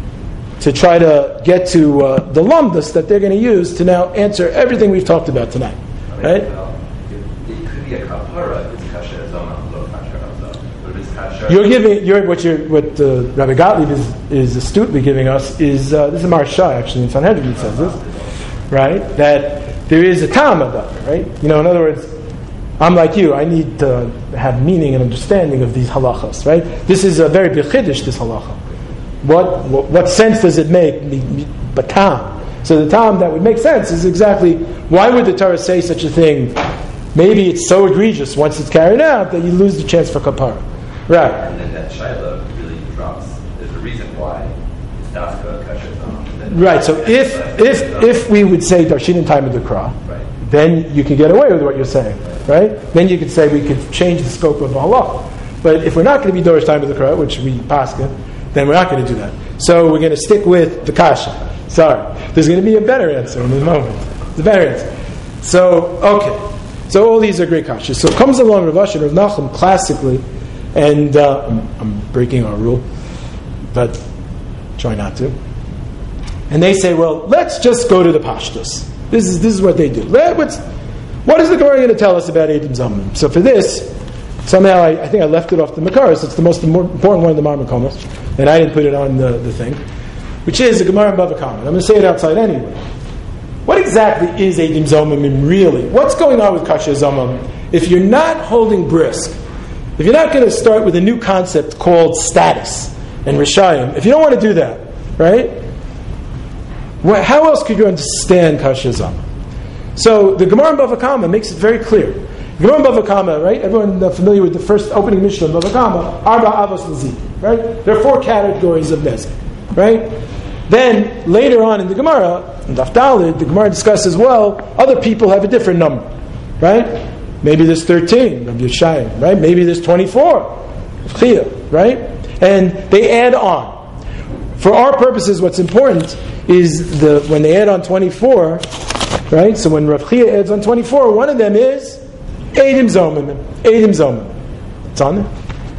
to try to get to uh, the lumdus that they're going to use to now answer everything we've talked about tonight. Right? Well, it, it could be a kapara if it's kasher zoma, lo kasher asa. But if it's kasher, you're giving you're, what you're, what uh, Rabbi Gottlieb is, is astutely giving us is uh, this is Maharsha actually in Sanhedrin it says this, right? That there is a tam about it, right? You know, in other words, I'm like you. I need to have meaning and understanding of these halachas, right? This is a very big chiddush, this halacha. What, what what sense does it make? But tam. So the tam that would make sense is exactly why would the Torah say such a thing? Maybe it's so egregious once it's carried out that you lose the chance for kapara. Right. And then that shaila really drops. There's a reason why it's dafka kasher zoma. Right. So if if if we would say darshin in time of the kra, right, then you can get away with what you're saying, right? Then you could say we could change the scope of Allah. But if we're not going to be dorish time of the kra, which we paskin, then we're not going to do that. So we're going to stick with the kasha. Sorry. There's going to be a better answer in a moment. The better answer. So, okay. So all these are great kashas. So comes along Rav Asher, Rav Nachum, classically, and uh, I'm, I'm breaking our rule, but try not to. And they say, well, let's just go to the pashtus. This is this is what they do. Let, what's, what is the Gemara going to tell us about Eidim Zomamim? So for this, somehow I, I think I left it off the Makaros. It's the most important one in the Marmakomos, and I didn't put it on the, the thing, which is the Gemara in Bava Kama. I'm going to say it outside anyway. what exactly is Eidim Zomimim really? What's going on with Kasher Zomim? If you're not holding brisk, if you're not going to start with a new concept called status and Rishayim, if you don't want to do that, right? Well, how else could you understand Kasher Zomim? So the Gemara in Bava Kama makes it very clear. The Gemara in Bava Kama, right? Everyone uh, familiar with the first opening Mishnah in Bava Kama, Arba Avos L'Zik, right? There are four categories of Nezek, right? Then later on in the Gemara, in Daf Daled, the Gemara discusses, well, other people have a different number, right? Maybe there's thirteen, Rabbi Yeshayim, right? Maybe there's twenty-four, Chia, right? And they add on. For our purposes, what's important is the when they add on twenty-four, right? So when Rav Chia adds on twenty-four, one of them is Eidim Zomim. Eidim Zomim. It's on there?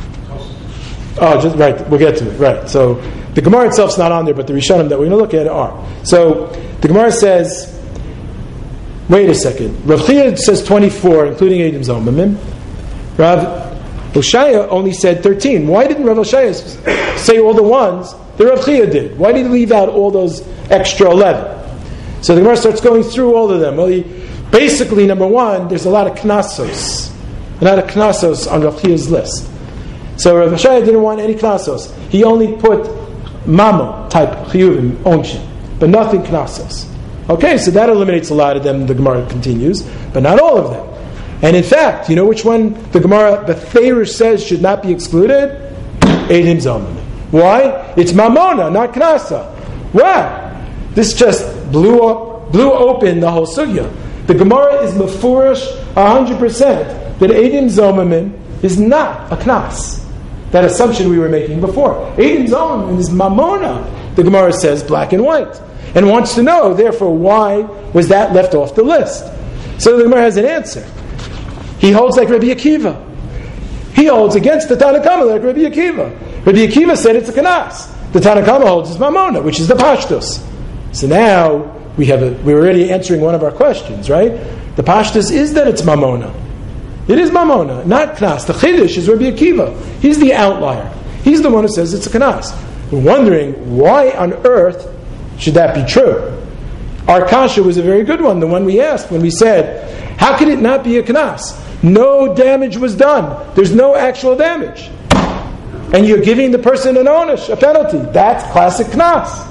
Oh, just right. We'll get to it. Right. So the Gemara itself's not on there, but the Rishonim that we're going to look at are. So the Gemara says, wait a second. Rav Chia says twenty-four, including Eidim Zomim. Rav Oshaya only said thirteen. Why didn't Rav Oshaya say all the ones that Rav Chia did? Why did he leave out all those extra eleven? So the Gemara starts going through all of them. Well, he, basically, number one, there's a lot of knasos. A lot of knasos on Rav Chia's list. So Rav Oshaya didn't want any knasos. He only put mamo type chiyuvim, onshin, but nothing knasos. Okay, so that eliminates a lot of them, the Gemara continues, but not all of them. And in fact, you know which one the Gemara, the Thayrish says should not be excluded? Eidim Zomim. Why? It's mamona, not knasa. Why? This just blew up, blew open the whole sugya. The Gemara is mefurish one hundred percent that Eidim Zomim is not a knas. That assumption we were making before. Eidim Zomim is mamona, the Gemara says, black and white. And wants to know, therefore, why was that left off the list? So the Gemara has an answer. He holds like Rabbi Akiva. He holds against the Tanna Kama like Rabbi Akiva. Rabbi Akiva said it's a kanas. The Tanna Kama holds is mamona, which is the pashtus. So now we have a, we're already answering one of our questions, right? The pashtus is that it's mamona. It is mamona, not knas. The chiddush is Rabbi Akiva. He's the outlier. He's the one who says it's a kanas. We're wondering why on earth should that be true? Our kasha was a very good one, the one we asked when we said, how could it not be a knas? No damage was done. There's no actual damage. And you're giving the person an onish, a penalty. That's classic knas.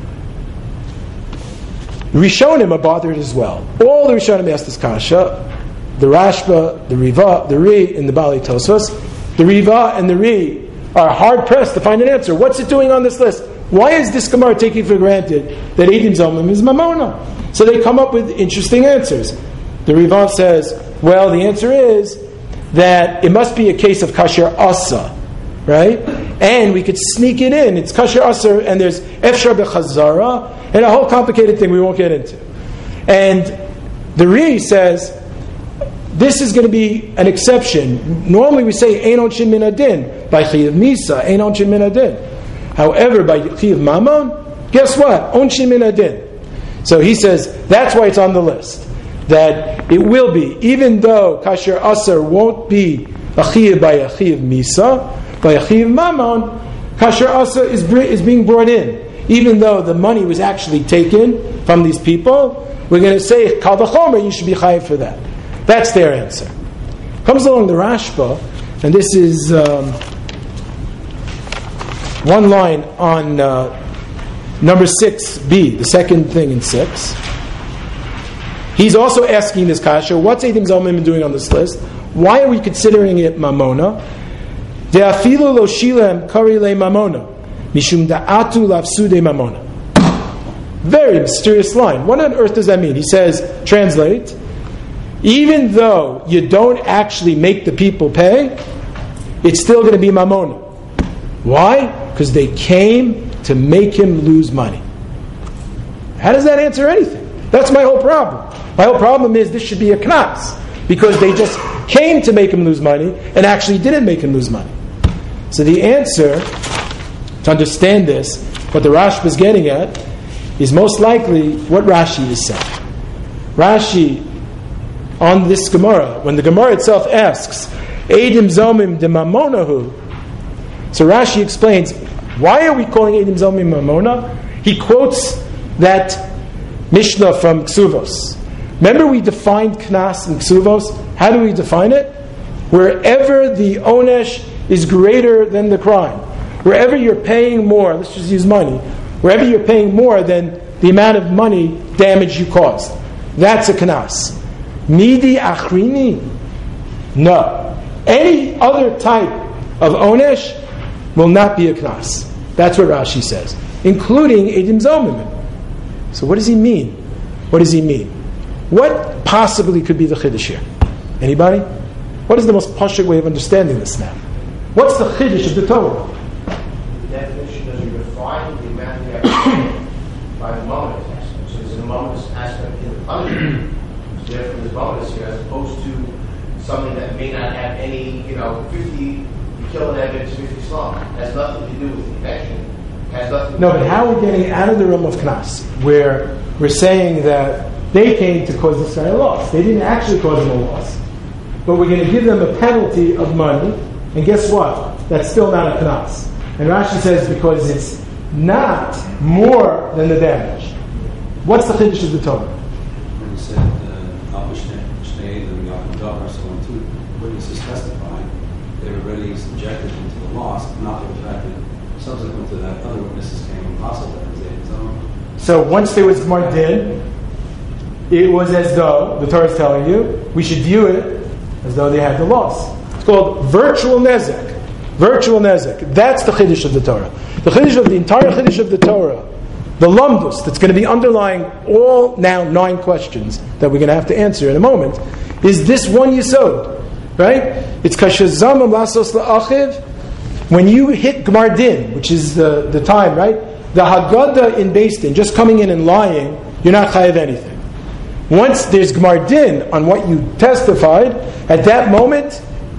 Rishonim are bothered as well. All the Rishonim asked this kasha. The Rashba, the Riva, the Ri, and the Bali Tosfos. The Riva and the Ri are hard-pressed to find an answer. What's it doing on this list? Why is this Gemara taking for granted that Eidim Zomim is mamona? So they come up with interesting answers. The Riva says, well, the answer is that it must be a case of kasher asa, right? And we could sneak it in. It's kasher asa, and there's efshar bechazara, and a whole complicated thing we won't get into. And the Ri says, this is going to be an exception. Normally we say, ein onshin min adin, by chiyav misa, ein onshin min adin. However, by chiyav mamon, guess what? Onshin min adin. So he says, that's why it's on the list. That it will be, even though kasher aser won't be a chiyav by a chiyav misa, by a chiyav mamon, kasher aser is, is being brought in. Even though the money was actually taken from these people, we're going to say, kal v'chomer, you should be chayav for that. That's their answer. Comes along the Rashba, and this is um, one line on uh, number six B, the second thing in six. He's also asking this kasha, what's Eidim Zomim doing on this list? Why are we considering it mamona? De'afilu lo shilem kari le mamona, mishum da'atu lafsude mamona. Very mysterious line. What on earth does that mean? He says, translate, even though you don't actually make the people pay, it's still going to be mamona. Why? Because they came to make him lose money. How does that answer anything? That's my whole problem. My whole problem is this should be a knas, because they just came to make him lose money and actually didn't make him lose money. So the answer to understand this, what the Rashba is getting at, is most likely what Rashi is saying. Rashi, on this Gemara, when the Gemara itself asks, Eidim Zomim de Mamonahu, so Rashi explains, why are we calling Eidim Zomim Mamona? He quotes that Mishnah from Ksuvos. Remember we defined Knas in Ksuvos? How do we define it? Wherever the onesh is greater than the crime. Wherever you're paying more, let's just use money. Wherever you're paying more than the amount of money damage you caused. That's a Knas. Midi Achrini? No. Any other type of onesh will not be a Knas. That's what Rashi says. Including Eidim Zomim. So what does he mean? What does he mean? What possibly could be the Chiddush here? Anybody? What is the most pashut way of understanding this now? What's the Chiddush of the Torah? The definition doesn't define the amount you have to pay by the moment aspect. So there's a moment aspect in the punishment. So therefore there's bonus here as opposed to something that may not have any, you know, fifty, you kill an evidence, fifty slum. Has nothing to do with the action. Has nothing to No, do but how are we getting out of the realm of Knas, where we're saying that they came to cause this guy a loss. They didn't actually cause him a loss. But we're going to give them a penalty of money, and guess what? That's still not a Knas. And Rashi says because it's not more than the damage. What's the Chiddush of the Torah? When he said, Al Shnei, and Yaakov Davar, so on two witnesses testifying, they were already subjected into the loss, not the fact that subsequent to that, other witnesses came and possibly that was Eidim Zomim. So once there was Gmar Din, it was as though, the Torah is telling you, we should view it as though they had the loss. It's called virtual nezek. Virtual nezek. That's the Chiddush of the Torah. The Chiddush of the entire Chiddush of the Torah, the Lamdus, that's going to be underlying all now nine questions that we're going to have to answer in a moment, is this one Yisod. Right? It's Kashazam Lasos La'achiv. When you hit Gmar Din, which is the, the time, right? The Haggadah in Beis Din, just coming in and lying, you're not chayav anything. Once there's Gmar Din on what you testified, at that moment,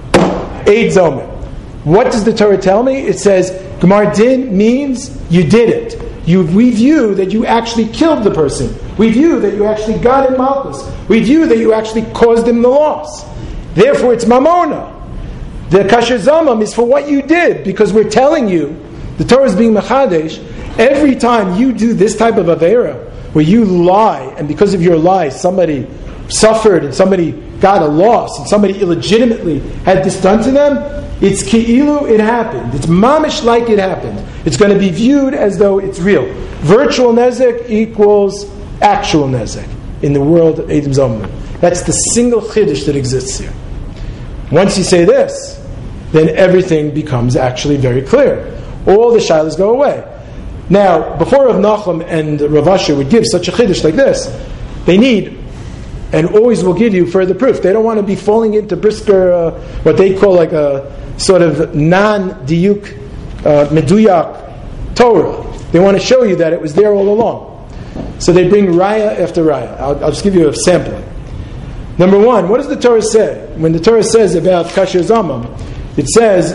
Eid Zomim. What does the Torah tell me? It says Gmar Din means you did it. You, we view that you actually killed the person. We view that you actually got in Malchus. We view that you actually caused him the loss. Therefore, it's Mamona. The Kasher Zamam is for what you did, because we're telling you, the Torah is being Mechadesh, every time you do this type of Aveira, where you lie, and because of your lie, somebody suffered, and somebody got a loss, and somebody illegitimately had this done to them, it's Ki'ilu, it happened. It's Mamish like it happened. It's going to be viewed as though it's real. Virtual Nezek equals actual Nezek in the world of Eidim Zomim. That's the single Chiddush that exists here. Once you say this, then everything becomes actually very clear. All the shilas go away. Now, before Rav Nachum and Rav Asher would give such a chiddush like this, they need, and always will give you further proof. They don't want to be falling into brisker, uh, what they call like a sort of non-diuk, uh, meduyak Torah. They want to show you that it was there all along. So they bring raya after raya. I'll, I'll just give you a sampling. Number one, what does the Torah say? When the Torah says about Kasher Zamam, it says,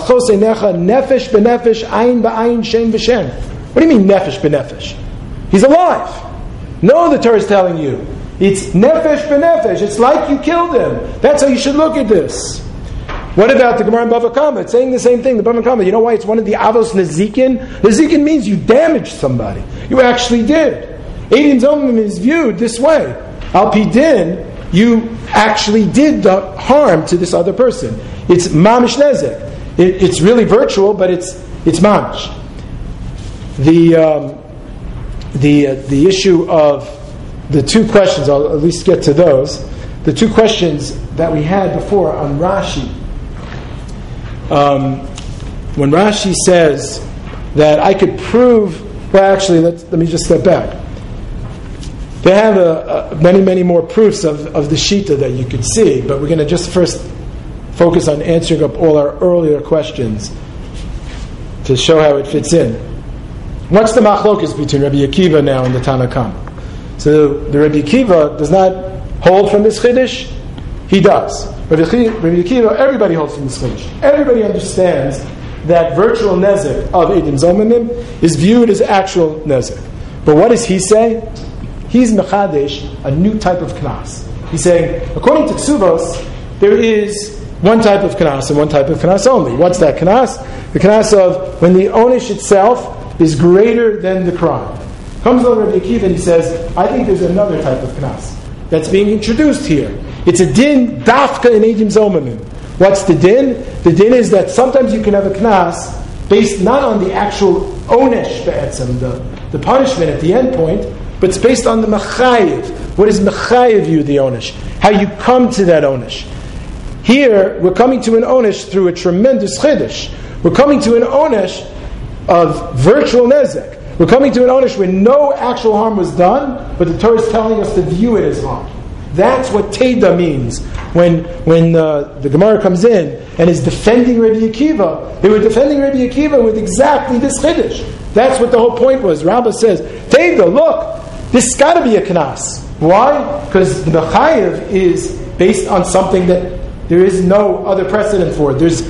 nefesh b'nefesh, ayin b'ayin, shem b'shem. What do you mean nefesh b'nefesh? He's alive. No, the Torah is telling you. It's nefesh b'nefesh. It's like you killed him. That's how you should look at this. What about the Gemara in Bava Kama? It's saying the same thing. The Bava Kama, you know why it's one of the avos nezikin? Nezikin means you damaged somebody. You actually did. Eidim Zomim is viewed this way. Al pi din, you actually did the harm to this other person. It's mamish nezek. It, it's really virtual, but it's it's mamish. The um, the uh, the issue of the two questions, I'll at least get to those. The two questions that we had before on Rashi. Um, when Rashi says that I could prove, well, actually, let's, let me just step back. They have a, a, many, many more proofs of, of the Shita that you could see, but we're going to just first focus on answering up all our earlier questions to show how it fits in. What's the machlokas between Rabbi Akiva now and the Tanna Kama? So the Rabbi Akiva does not hold from this chiddush. He does. Rabbi Akiva, everybody holds from this chiddush. Everybody understands that virtual nezek of Eidim Zomim is viewed as actual nezek. But what does he say? He's mechadesh, a new type of knas. He's saying, according to Ksuvos, there is one type of knas and one type of knas only. What's that knas? The knas of when the onish itself is greater than the crime. Comes along Rabbi Akiva and he says, I think there's another type of knas that's being introduced here. It's a din dafka in Eidim Zomamim. What's the din? The din is that sometimes you can have a knas based not on the actual onesh be'etzem, the, the punishment at the end point, but it's based on the mechayiv. What is mechayiv you, the onesh? How you come to that onesh. Here, we're coming to an onesh through a tremendous chiddush. We're coming to an onesh of virtual nezek. We're coming to an onesh where no actual harm was done, but the Torah is telling us to view it as harm. That's what Teda means. When when uh, the Gemara comes in and is defending Rabbi Akiva, they were defending Rabbi Akiva with exactly this chiddush. That's what the whole point was. Rabbah says, Teda, look, this has got to be a knas. Why? Because the mechayev is based on something that there is no other precedent for. There's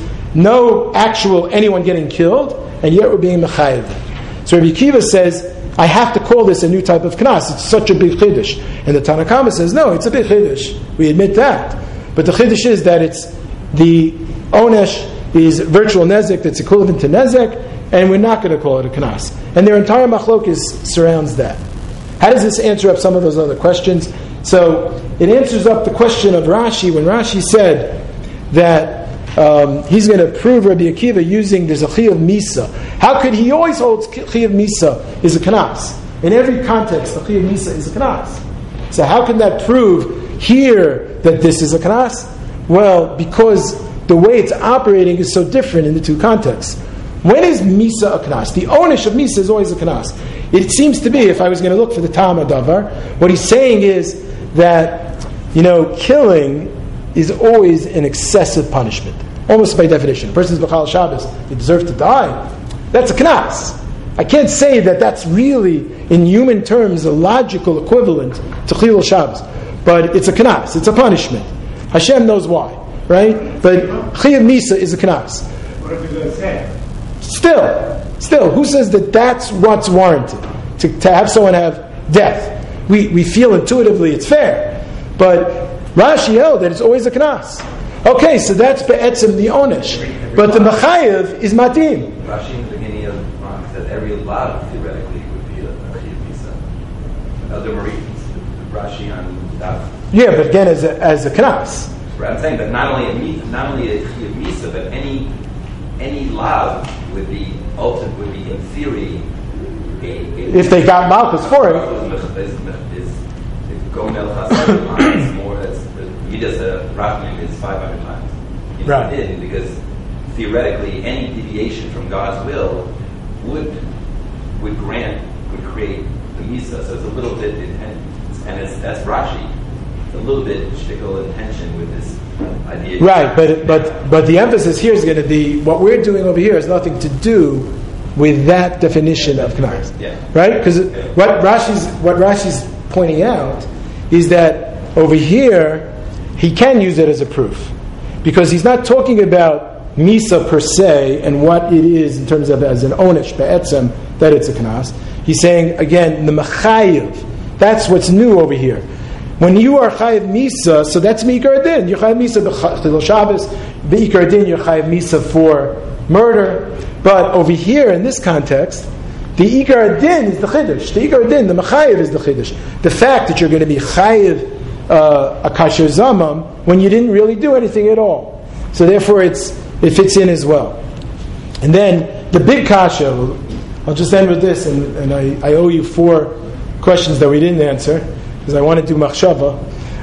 no actual anyone getting killed, and yet we're being mechayev. So Rabbi Akiva says, I have to call this a new type of knas. It's such a big chiddush. And the Tanna Kama says, no, it's a big chiddush. We admit that. But the chiddush is that it's the onesh is virtual nezek that's equivalent to nezek, and we're not going to call it a knas. And their entire machlokes surrounds that. How does this answer up some of those other questions? So it answers up the question of Rashi when Rashi said that Um, he's going to prove Rabbi Akiva using the Chiyuv Misa. How could he always hold Chiyuv Misa is a knas? In every context, the Chiyuv Misa is a knas. So how can that prove here that this is a knas? Well, because the way it's operating is so different in the two contexts. When is Misa a knas? The onesh of Misa is always a knas. It seems to be, if I was going to look for the Tama Davar, what he's saying is that, you know, killing is always an excessive punishment, almost by definition. A person's B'chal Shabbos, they deserve to die. That's a knas. I can't say that that's really, in human terms, a logical equivalent to Chilul Shabbos. But it's a knas, it's a punishment. Hashem knows why, right? But Chiyuv Misa is a knas. What if we go say? Still, still, who says that that's what's warranted? To, to have someone have death. We, we feel intuitively it's fair. But Rashi held that it's always a knas. Okay, so that's be'etzem the onesh. But the mechayev is matim. Rashi in the beginning of Ron said every lav theoretically would be a chiyuv misa. Other Marines, Rashi on that. Yeah, but again as a, as a knas. I'm saying that not only a misa, not only a chiyuv misa, but any any lav would be ultimate would be in theory. A, a, if they got malchus for it. Is, is, is gomel chassid more. Midas Rachman is five hundred times. You know, right. Did, because theoretically, any deviation from God's will would would grant would create the misa. So it's a little bit intent, and it's that's Rashi. It's a little bit shtickle in tension with this idea. Right, but but but the emphasis here is going to be what we're doing over here has nothing to do with that definition of knas. Yeah. Right? Because yeah. what Rashi's what Rashi's pointing out is that over here he can use it as a proof, because he's not talking about misa per se and what it is in terms of as an onesh be'etzem that it's a knas. He's saying again the mechayiv. That's what's new over here. When you are chayiv misa, so that's meikar din. You're chayiv misa b'chilul Shabbos, meikar din. You're chayiv misa for murder. But over here in this context, the ikar din is the chiddush. The ikar din, the mechayiv is the chiddush. The fact that you're going to be chayiv Uh, a kasher zamam when you didn't really do anything at all. So therefore it's it fits in as well. And then the big kasha, I'll just end with this, and, and I, I owe you four questions that we didn't answer because I want to do machshava.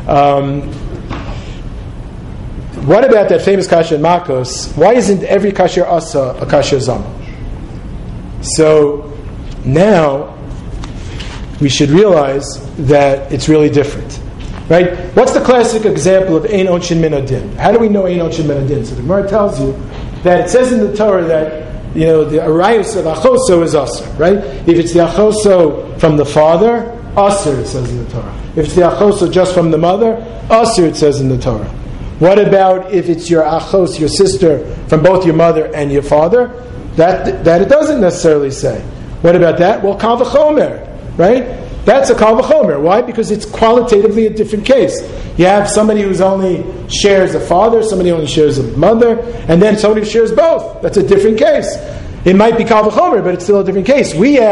Um, what about that famous kasha in Makos? Why isn't every kasher asa a kasher zamam? So now we should realize that it's really different. Right? What's the classic example of Ein Onshin Min Adin? How do we know Ein Onshin Min Adin? So the Gemara tells you that it says in the Torah that, you know, the arayos of achoso is aser, right? If it's the achoso from the father, aser, it says in the Torah. If it's the achoso just from the mother, aser, it says in the Torah. What about if it's your achos, your sister, from both your mother and your father? That that it doesn't necessarily say. What about that? Well, kal v'chomer, right? That's a kal v'chomer. Why? Because it's qualitatively a different case. You have somebody who's only shares a father, somebody only shares a mother, and then somebody who shares both. That's a different case. It might be kal v'chomer, but it's still a different case. We ask,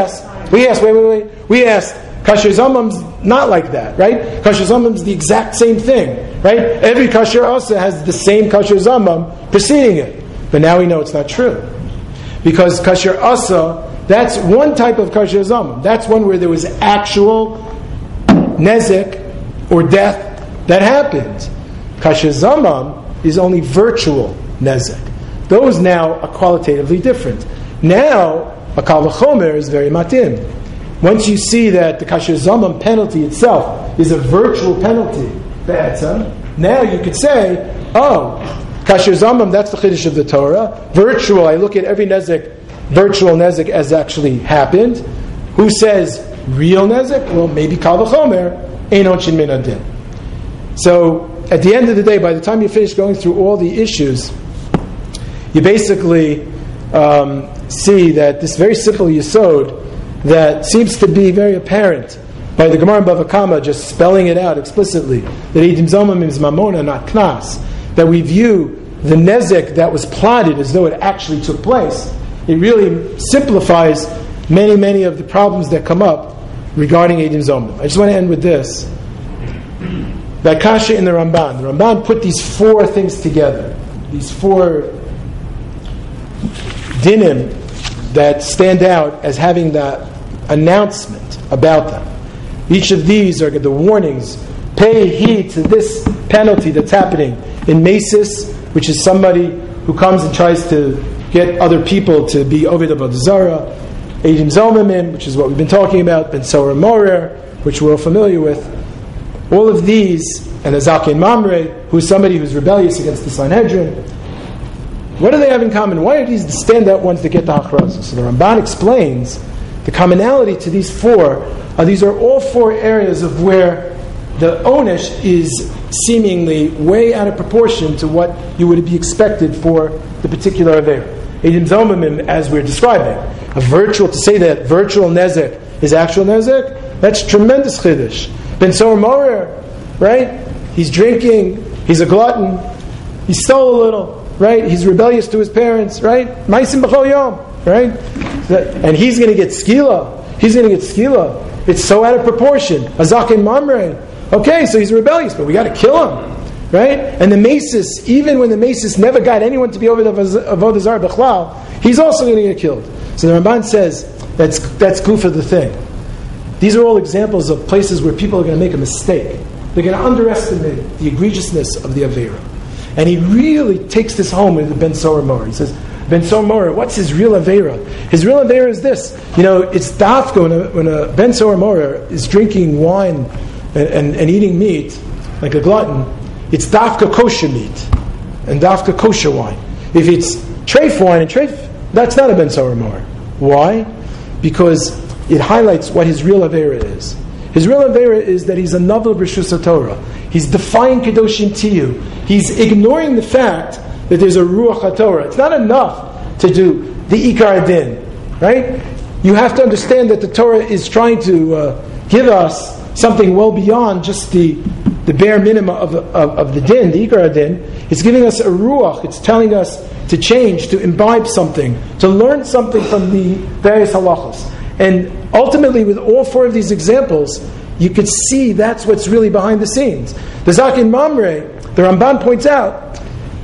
We asked, wait, wait, wait. We asked, kasher zomam's not like that, right? Kasher zomam's the exact same thing, right? Every kasher asa has the same kasher zomam preceding it. But now we know it's not true. Because kasher asa, that's one type of kasher zomam. That's one where there was actual nezek or death that happened. Kasher zomam is only virtual nezek. Those now are qualitatively different. Now, a kal v'chomer is very matim. Once you see that the kasher zomam penalty itself is a virtual penalty, be'etzem, now you could say, oh, kasher zomam, that's the chiddush of the Torah. Virtual, I look at every nezek, virtual nezek as actually happened. Who says real nezek? Well, maybe kal v'chomer, ein onshin min adin. So, at the end of the day, by the time you finish going through all the issues, you basically um, see that this very simple yesod that seems to be very apparent by the Gemara in Bava Kama just spelling it out explicitly, that Eidim Zomam is mamona, not knas, that we view the nezek that was plotted as though it actually took place. It really simplifies many, many of the problems that come up regarding Eidim Zomam. I just want to end with this. That kasha in the Ramban. The Ramban put these four things together. These four dinim that stand out as having that announcement about them. Each of these are the warnings. Pay heed to this penalty that's happening in Mesis, which is somebody who comes and tries to get other people to be Ovid Avodah Zarah. Eidim Zomamim, which is what we've been talking about. Ben Sorer Morer, which we're all familiar with. All of these, and Azakin Mamre, who is somebody who's rebellious against the Sanhedrin. What do they have in common? Why are these the standout ones that get the Hachrazah? So the Ramban explains the commonality to these four. Uh, these are all four areas of where the Onesh is seemingly way out of proportion to what you would be expected for the particular Aveira. Eidim Zomamim, as we're describing, a virtual, to say that virtual nezek is actual nezek, that's tremendous chiddush. Ben Sorer Morer, right? He's drinking, he's a glutton, he stole a little, right? He's rebellious to his parents, right? Maisim b'chol yom, right? And he's going to get skila. He's going to get skila. It's so out of proportion. Azakin Mamre. Okay, so he's rebellious, but we got to kill him, right? And the Mesis, even when the Mesis never got anyone to be over the Avodah Zarah b'chlal, he's also going to get killed. So the Ramban says that's that's goof of the thing. These are all examples of places where people are going to make a mistake. They're going to underestimate the egregiousness of the Aveira. And he really takes this home with the Ben Sorer Morer. He says, Ben Sorer Morer, what's his real Aveira? His real Aveira is this. You know, it's dafka when a, when a Ben Sorer Morer is drinking wine and, and, and eating meat, like a glutton, it's dafka kosher meat and dafka kosher wine. If it's treif wine and treif, that's not a Ben Sorer Morer. Why? Because it highlights what his real Aveira is. His real Aveira is that he's a novel B'Rishus HaTorah. He's defying Kedoshim Tiyu. He's ignoring the fact that there's a Ruach HaTorah. It's not enough to do the Ikar Adin, right? You have to understand that the Torah is trying to uh, give us something well beyond just the, the bare minimum of, of, of the Din, the Ikar Adin. It's giving us a Ruach. It's telling us to change, to imbibe something, to learn something from the various halachos. And ultimately, with all four of these examples, you could see that's what's really behind the scenes. The Zakin Mamre, the Ramban points out,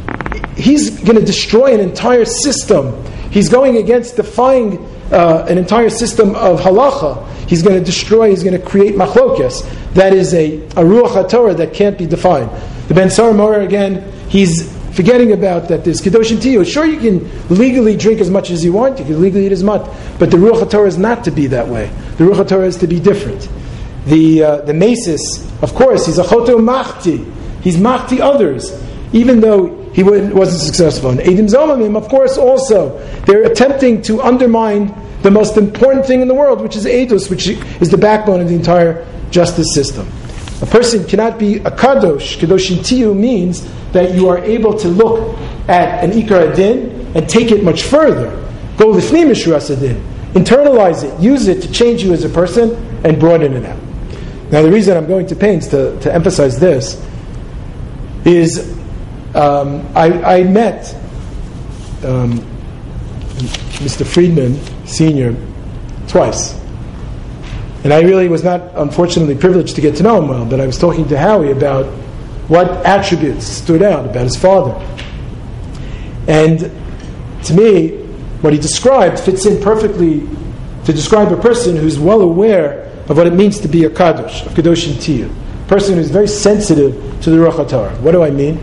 he's going to destroy an entire system. He's going against defying uh, an entire system of halacha. He's going to destroy, he's going to create machlokes. That is a, a Ruach HaTorah that can't be defined. The Ben Sorer Morer, again, he's forgetting about that there's Kedoshim Tiyu. Sure, you can legally drink as much as you want, you can legally eat as much, but the Ruach HaTorah is not to be that way. The Ruach HaTorah is to be different. The uh, the Mesis, of course, he's a Choto Machti. He's Machti others, even though he wasn't successful. And Eidim Zomamim, of course, also. They're attempting to undermine the most important thing in the world, which is Eidos, which is the backbone of the entire justice system. A person cannot be a Kadosh. Kedoshim Tiyu means that you are able to look at an Ikar Adin and take it much further. Go Lifnei Mishras Adin. Internalize it. Use it to change you as a person and broaden it out. Now, the reason I'm going to pains to, to emphasize this is um, I, I met um, Mister Friedman, Senior, twice. And I really was not, unfortunately, privileged to get to know him well, but I was talking to Howie about what attributes stood out about his father. And to me, what he described fits in perfectly to describe a person who's well aware of what it means to be a Kadosh, of Kadoshim Tiyah. A person who's very sensitive to the Ruach HaTorah. What do I mean?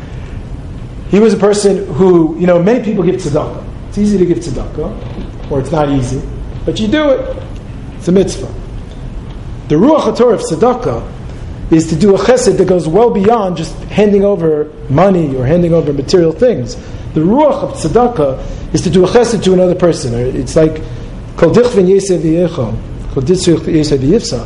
He was a person who, you know, many people give tzedakah. It's easy to give tzedakah, or it's not easy, but you do it. It's a mitzvah. The Ruach HaTorah of tzedakah is to do a chesed that goes well beyond just handing over money or handing over material things. The Ruach of tzedakah is to do a chesed to another person. It's like, Kol dichvin yeseh v'yecho, Kol ditzvich yeseh v'yifsa.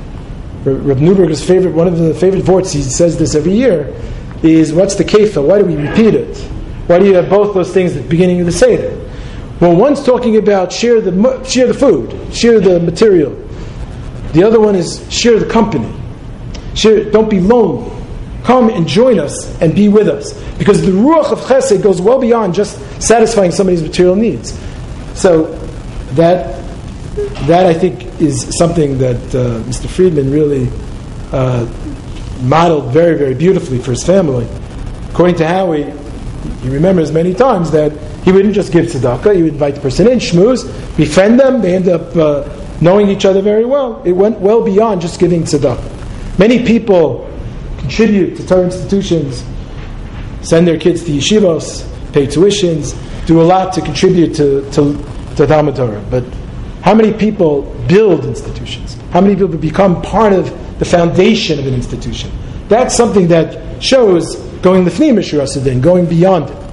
Reb Neuberger's favorite, one of the favorite vorts, he says this every year, is what's the kefa? Why do we repeat it? Why do you have both those things at the beginning of the Seder? Well, one's talking about share the share the food, share the material. The other one is share the company. Share, don't be lonely. Come and join us and be with us. Because the Ruach of Chesed goes well beyond just satisfying somebody's material needs. So that, that I think is something that uh, Mister Friedman really uh, modeled very, very beautifully for his family. According to Howie, he remembers many times that he wouldn't just give tzedakah, he would invite the person in, shmooze, befriend them, they end up uh, knowing each other very well. It went well beyond just giving tzedakah. Many people contribute to Torah institutions, send their kids to yeshivos, pay tuitions, do a lot to contribute to, to, to Talmud Torah. But how many people build institutions? How many people become part of the foundation of an institution? That's something that shows going lifnim Mishra Sadin, going beyond it.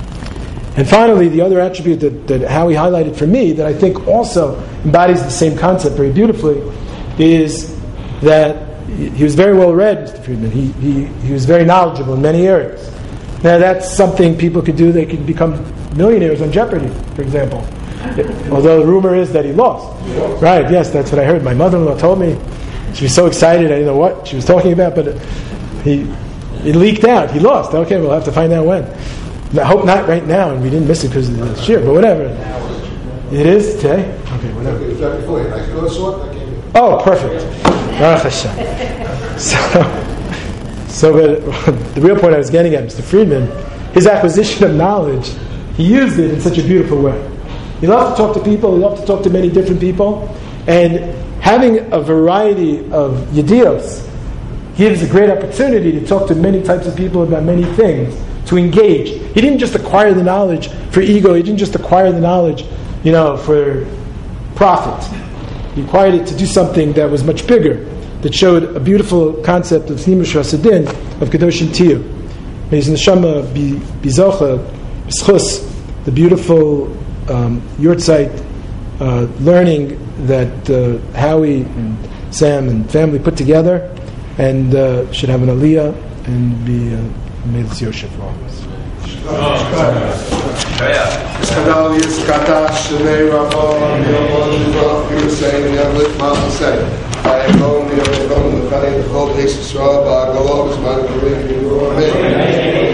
And finally, the other attribute that, that Howie highlighted for me that I think also embodies the same concept very beautifully is that he was very well read, Mister Friedman. He, he, he was very knowledgeable in many areas. Now that's something people could do. They could become millionaires on Jeopardy, for example. Although the rumor is that he lost. Right, yes, that's what I heard. My mother-in-law told me. She was so excited, I didn't know what she was talking about, but he it leaked out. He lost. Okay, we'll have to find out when. I hope not right now, and we didn't miss it because of the shir, but whatever. It is today? Okay, whatever. Oh, perfect. Baruch Hashem. So, so but the real point I was getting at, Mister Friedman, his acquisition of knowledge, he used it in such a beautiful way. He loved to talk to people, he loved to talk to many different people, and having a variety of yedios gives a great opportunity to talk to many types of people about many things, to engage. He didn't just acquire the knowledge for ego, he didn't just acquire the knowledge, you know, for profit. He acquired it to do something that was much bigger, that showed a beautiful concept of Snimush Hasidin, of Kedoshim Tiyah. May his neshama be zocha, b'schus, the beautiful um, yurtzeit uh, learning that uh, Howie and Sam and family put together, and uh, should have an aliyah and be uh, Meilus Yosef for all of us. Skadal Yiskata Shnei Rabba Yomon Yomon Yusei Yamlit Ma'asei Ayakon Yomon Lefani L'chol Beis Yisrael Ba'agalo B'zman Karim Yuru Amen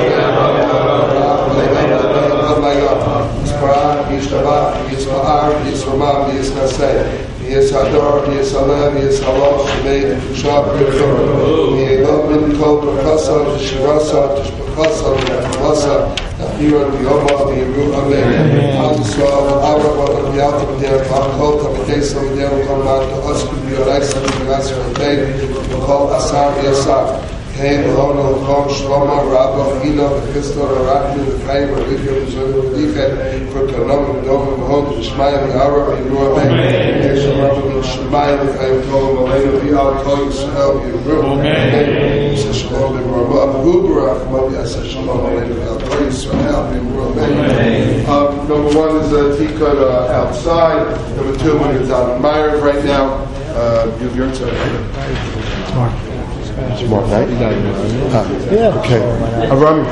Yisparach Yishtabach Yisma'ar Yisramam Yisnasei Yisador Yisalem Yishalom Shemei Fushab Yisrael Yelom Kol Perkasa Shirasa Tishpakasa Tishpakasa Here the Yoma, the Yeru, Amen. Al Yisrael, Ara, Wa, Yalta, B'der, Ba'akol, Tabakesa, B'der, B'kol, to us, B'der, Reisa, B'der, B'der, B'kol, Asar, B'yasar. Hey, B'hono, B'kol, Shloma, Rabba, Hila, B'chisto, B'rakni, B'chaim, B'rikyo, B'zonu, B'dichet, for Kanom, B'dom, B'hod, B'shmaya, B'ara, B'yeru, Amen. Yesha, Rabba, B'shmaya, B'chaim, B'kol, B'aleinu, B'yal, Kol, Yisrael, B'yeru, Amen. Yisha, Shalom, B'yarabah, B'hubarach, B'modi, Yisha, Shalom, B'aleinu, B'yal, Kol, Yisrael, B'yeru, Amen. Um, number one is a tikkun uh, outside. Number two, when it's out in Myers right now. Uh, you have your answer. Tomorrow. Tomorrow, right? Uh, Yeah. okay. Uh, Rami.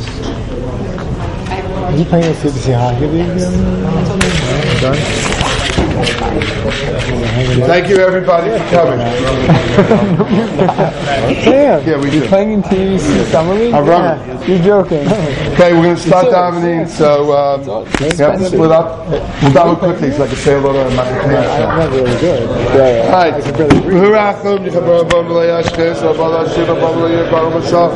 Are you playing a C B C hockey league? Done? Thank you, everybody, for coming. Sam, Yeah, we you're do. playing in T V Summer League? I run it. Yeah, you're joking. Okay, we're going to start davening, so um, we have to split up. We'll daven quickly so I can say a little on my I'm not really good. Yeah, yeah. Hi. Hurachum, Yichabra, Bamla, Yashkes, Abala, Shiva, Bamla, Yikar, Masaf.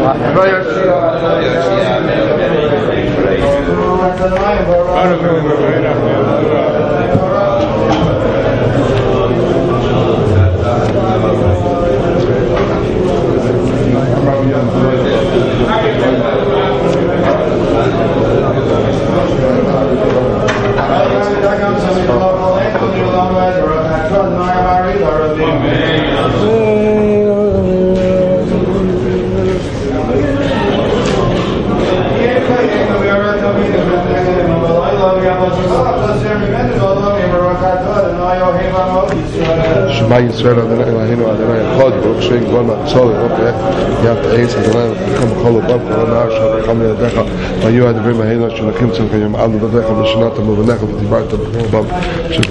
Shema Yisrael Adonai Eloheinu Adonai Echad Baruch Shem Kol Matzor Yopeh Yav Te'ez Adonai V'Kam Kol U'Bav Kol Na'ar Shal V'Kam Yadecha V'Yu Adivim Ha'inu Shelakim Tzim Kayim Al Vadecha V'Shanat Amu V'Necha V'Tivarta B'Kol U'Bav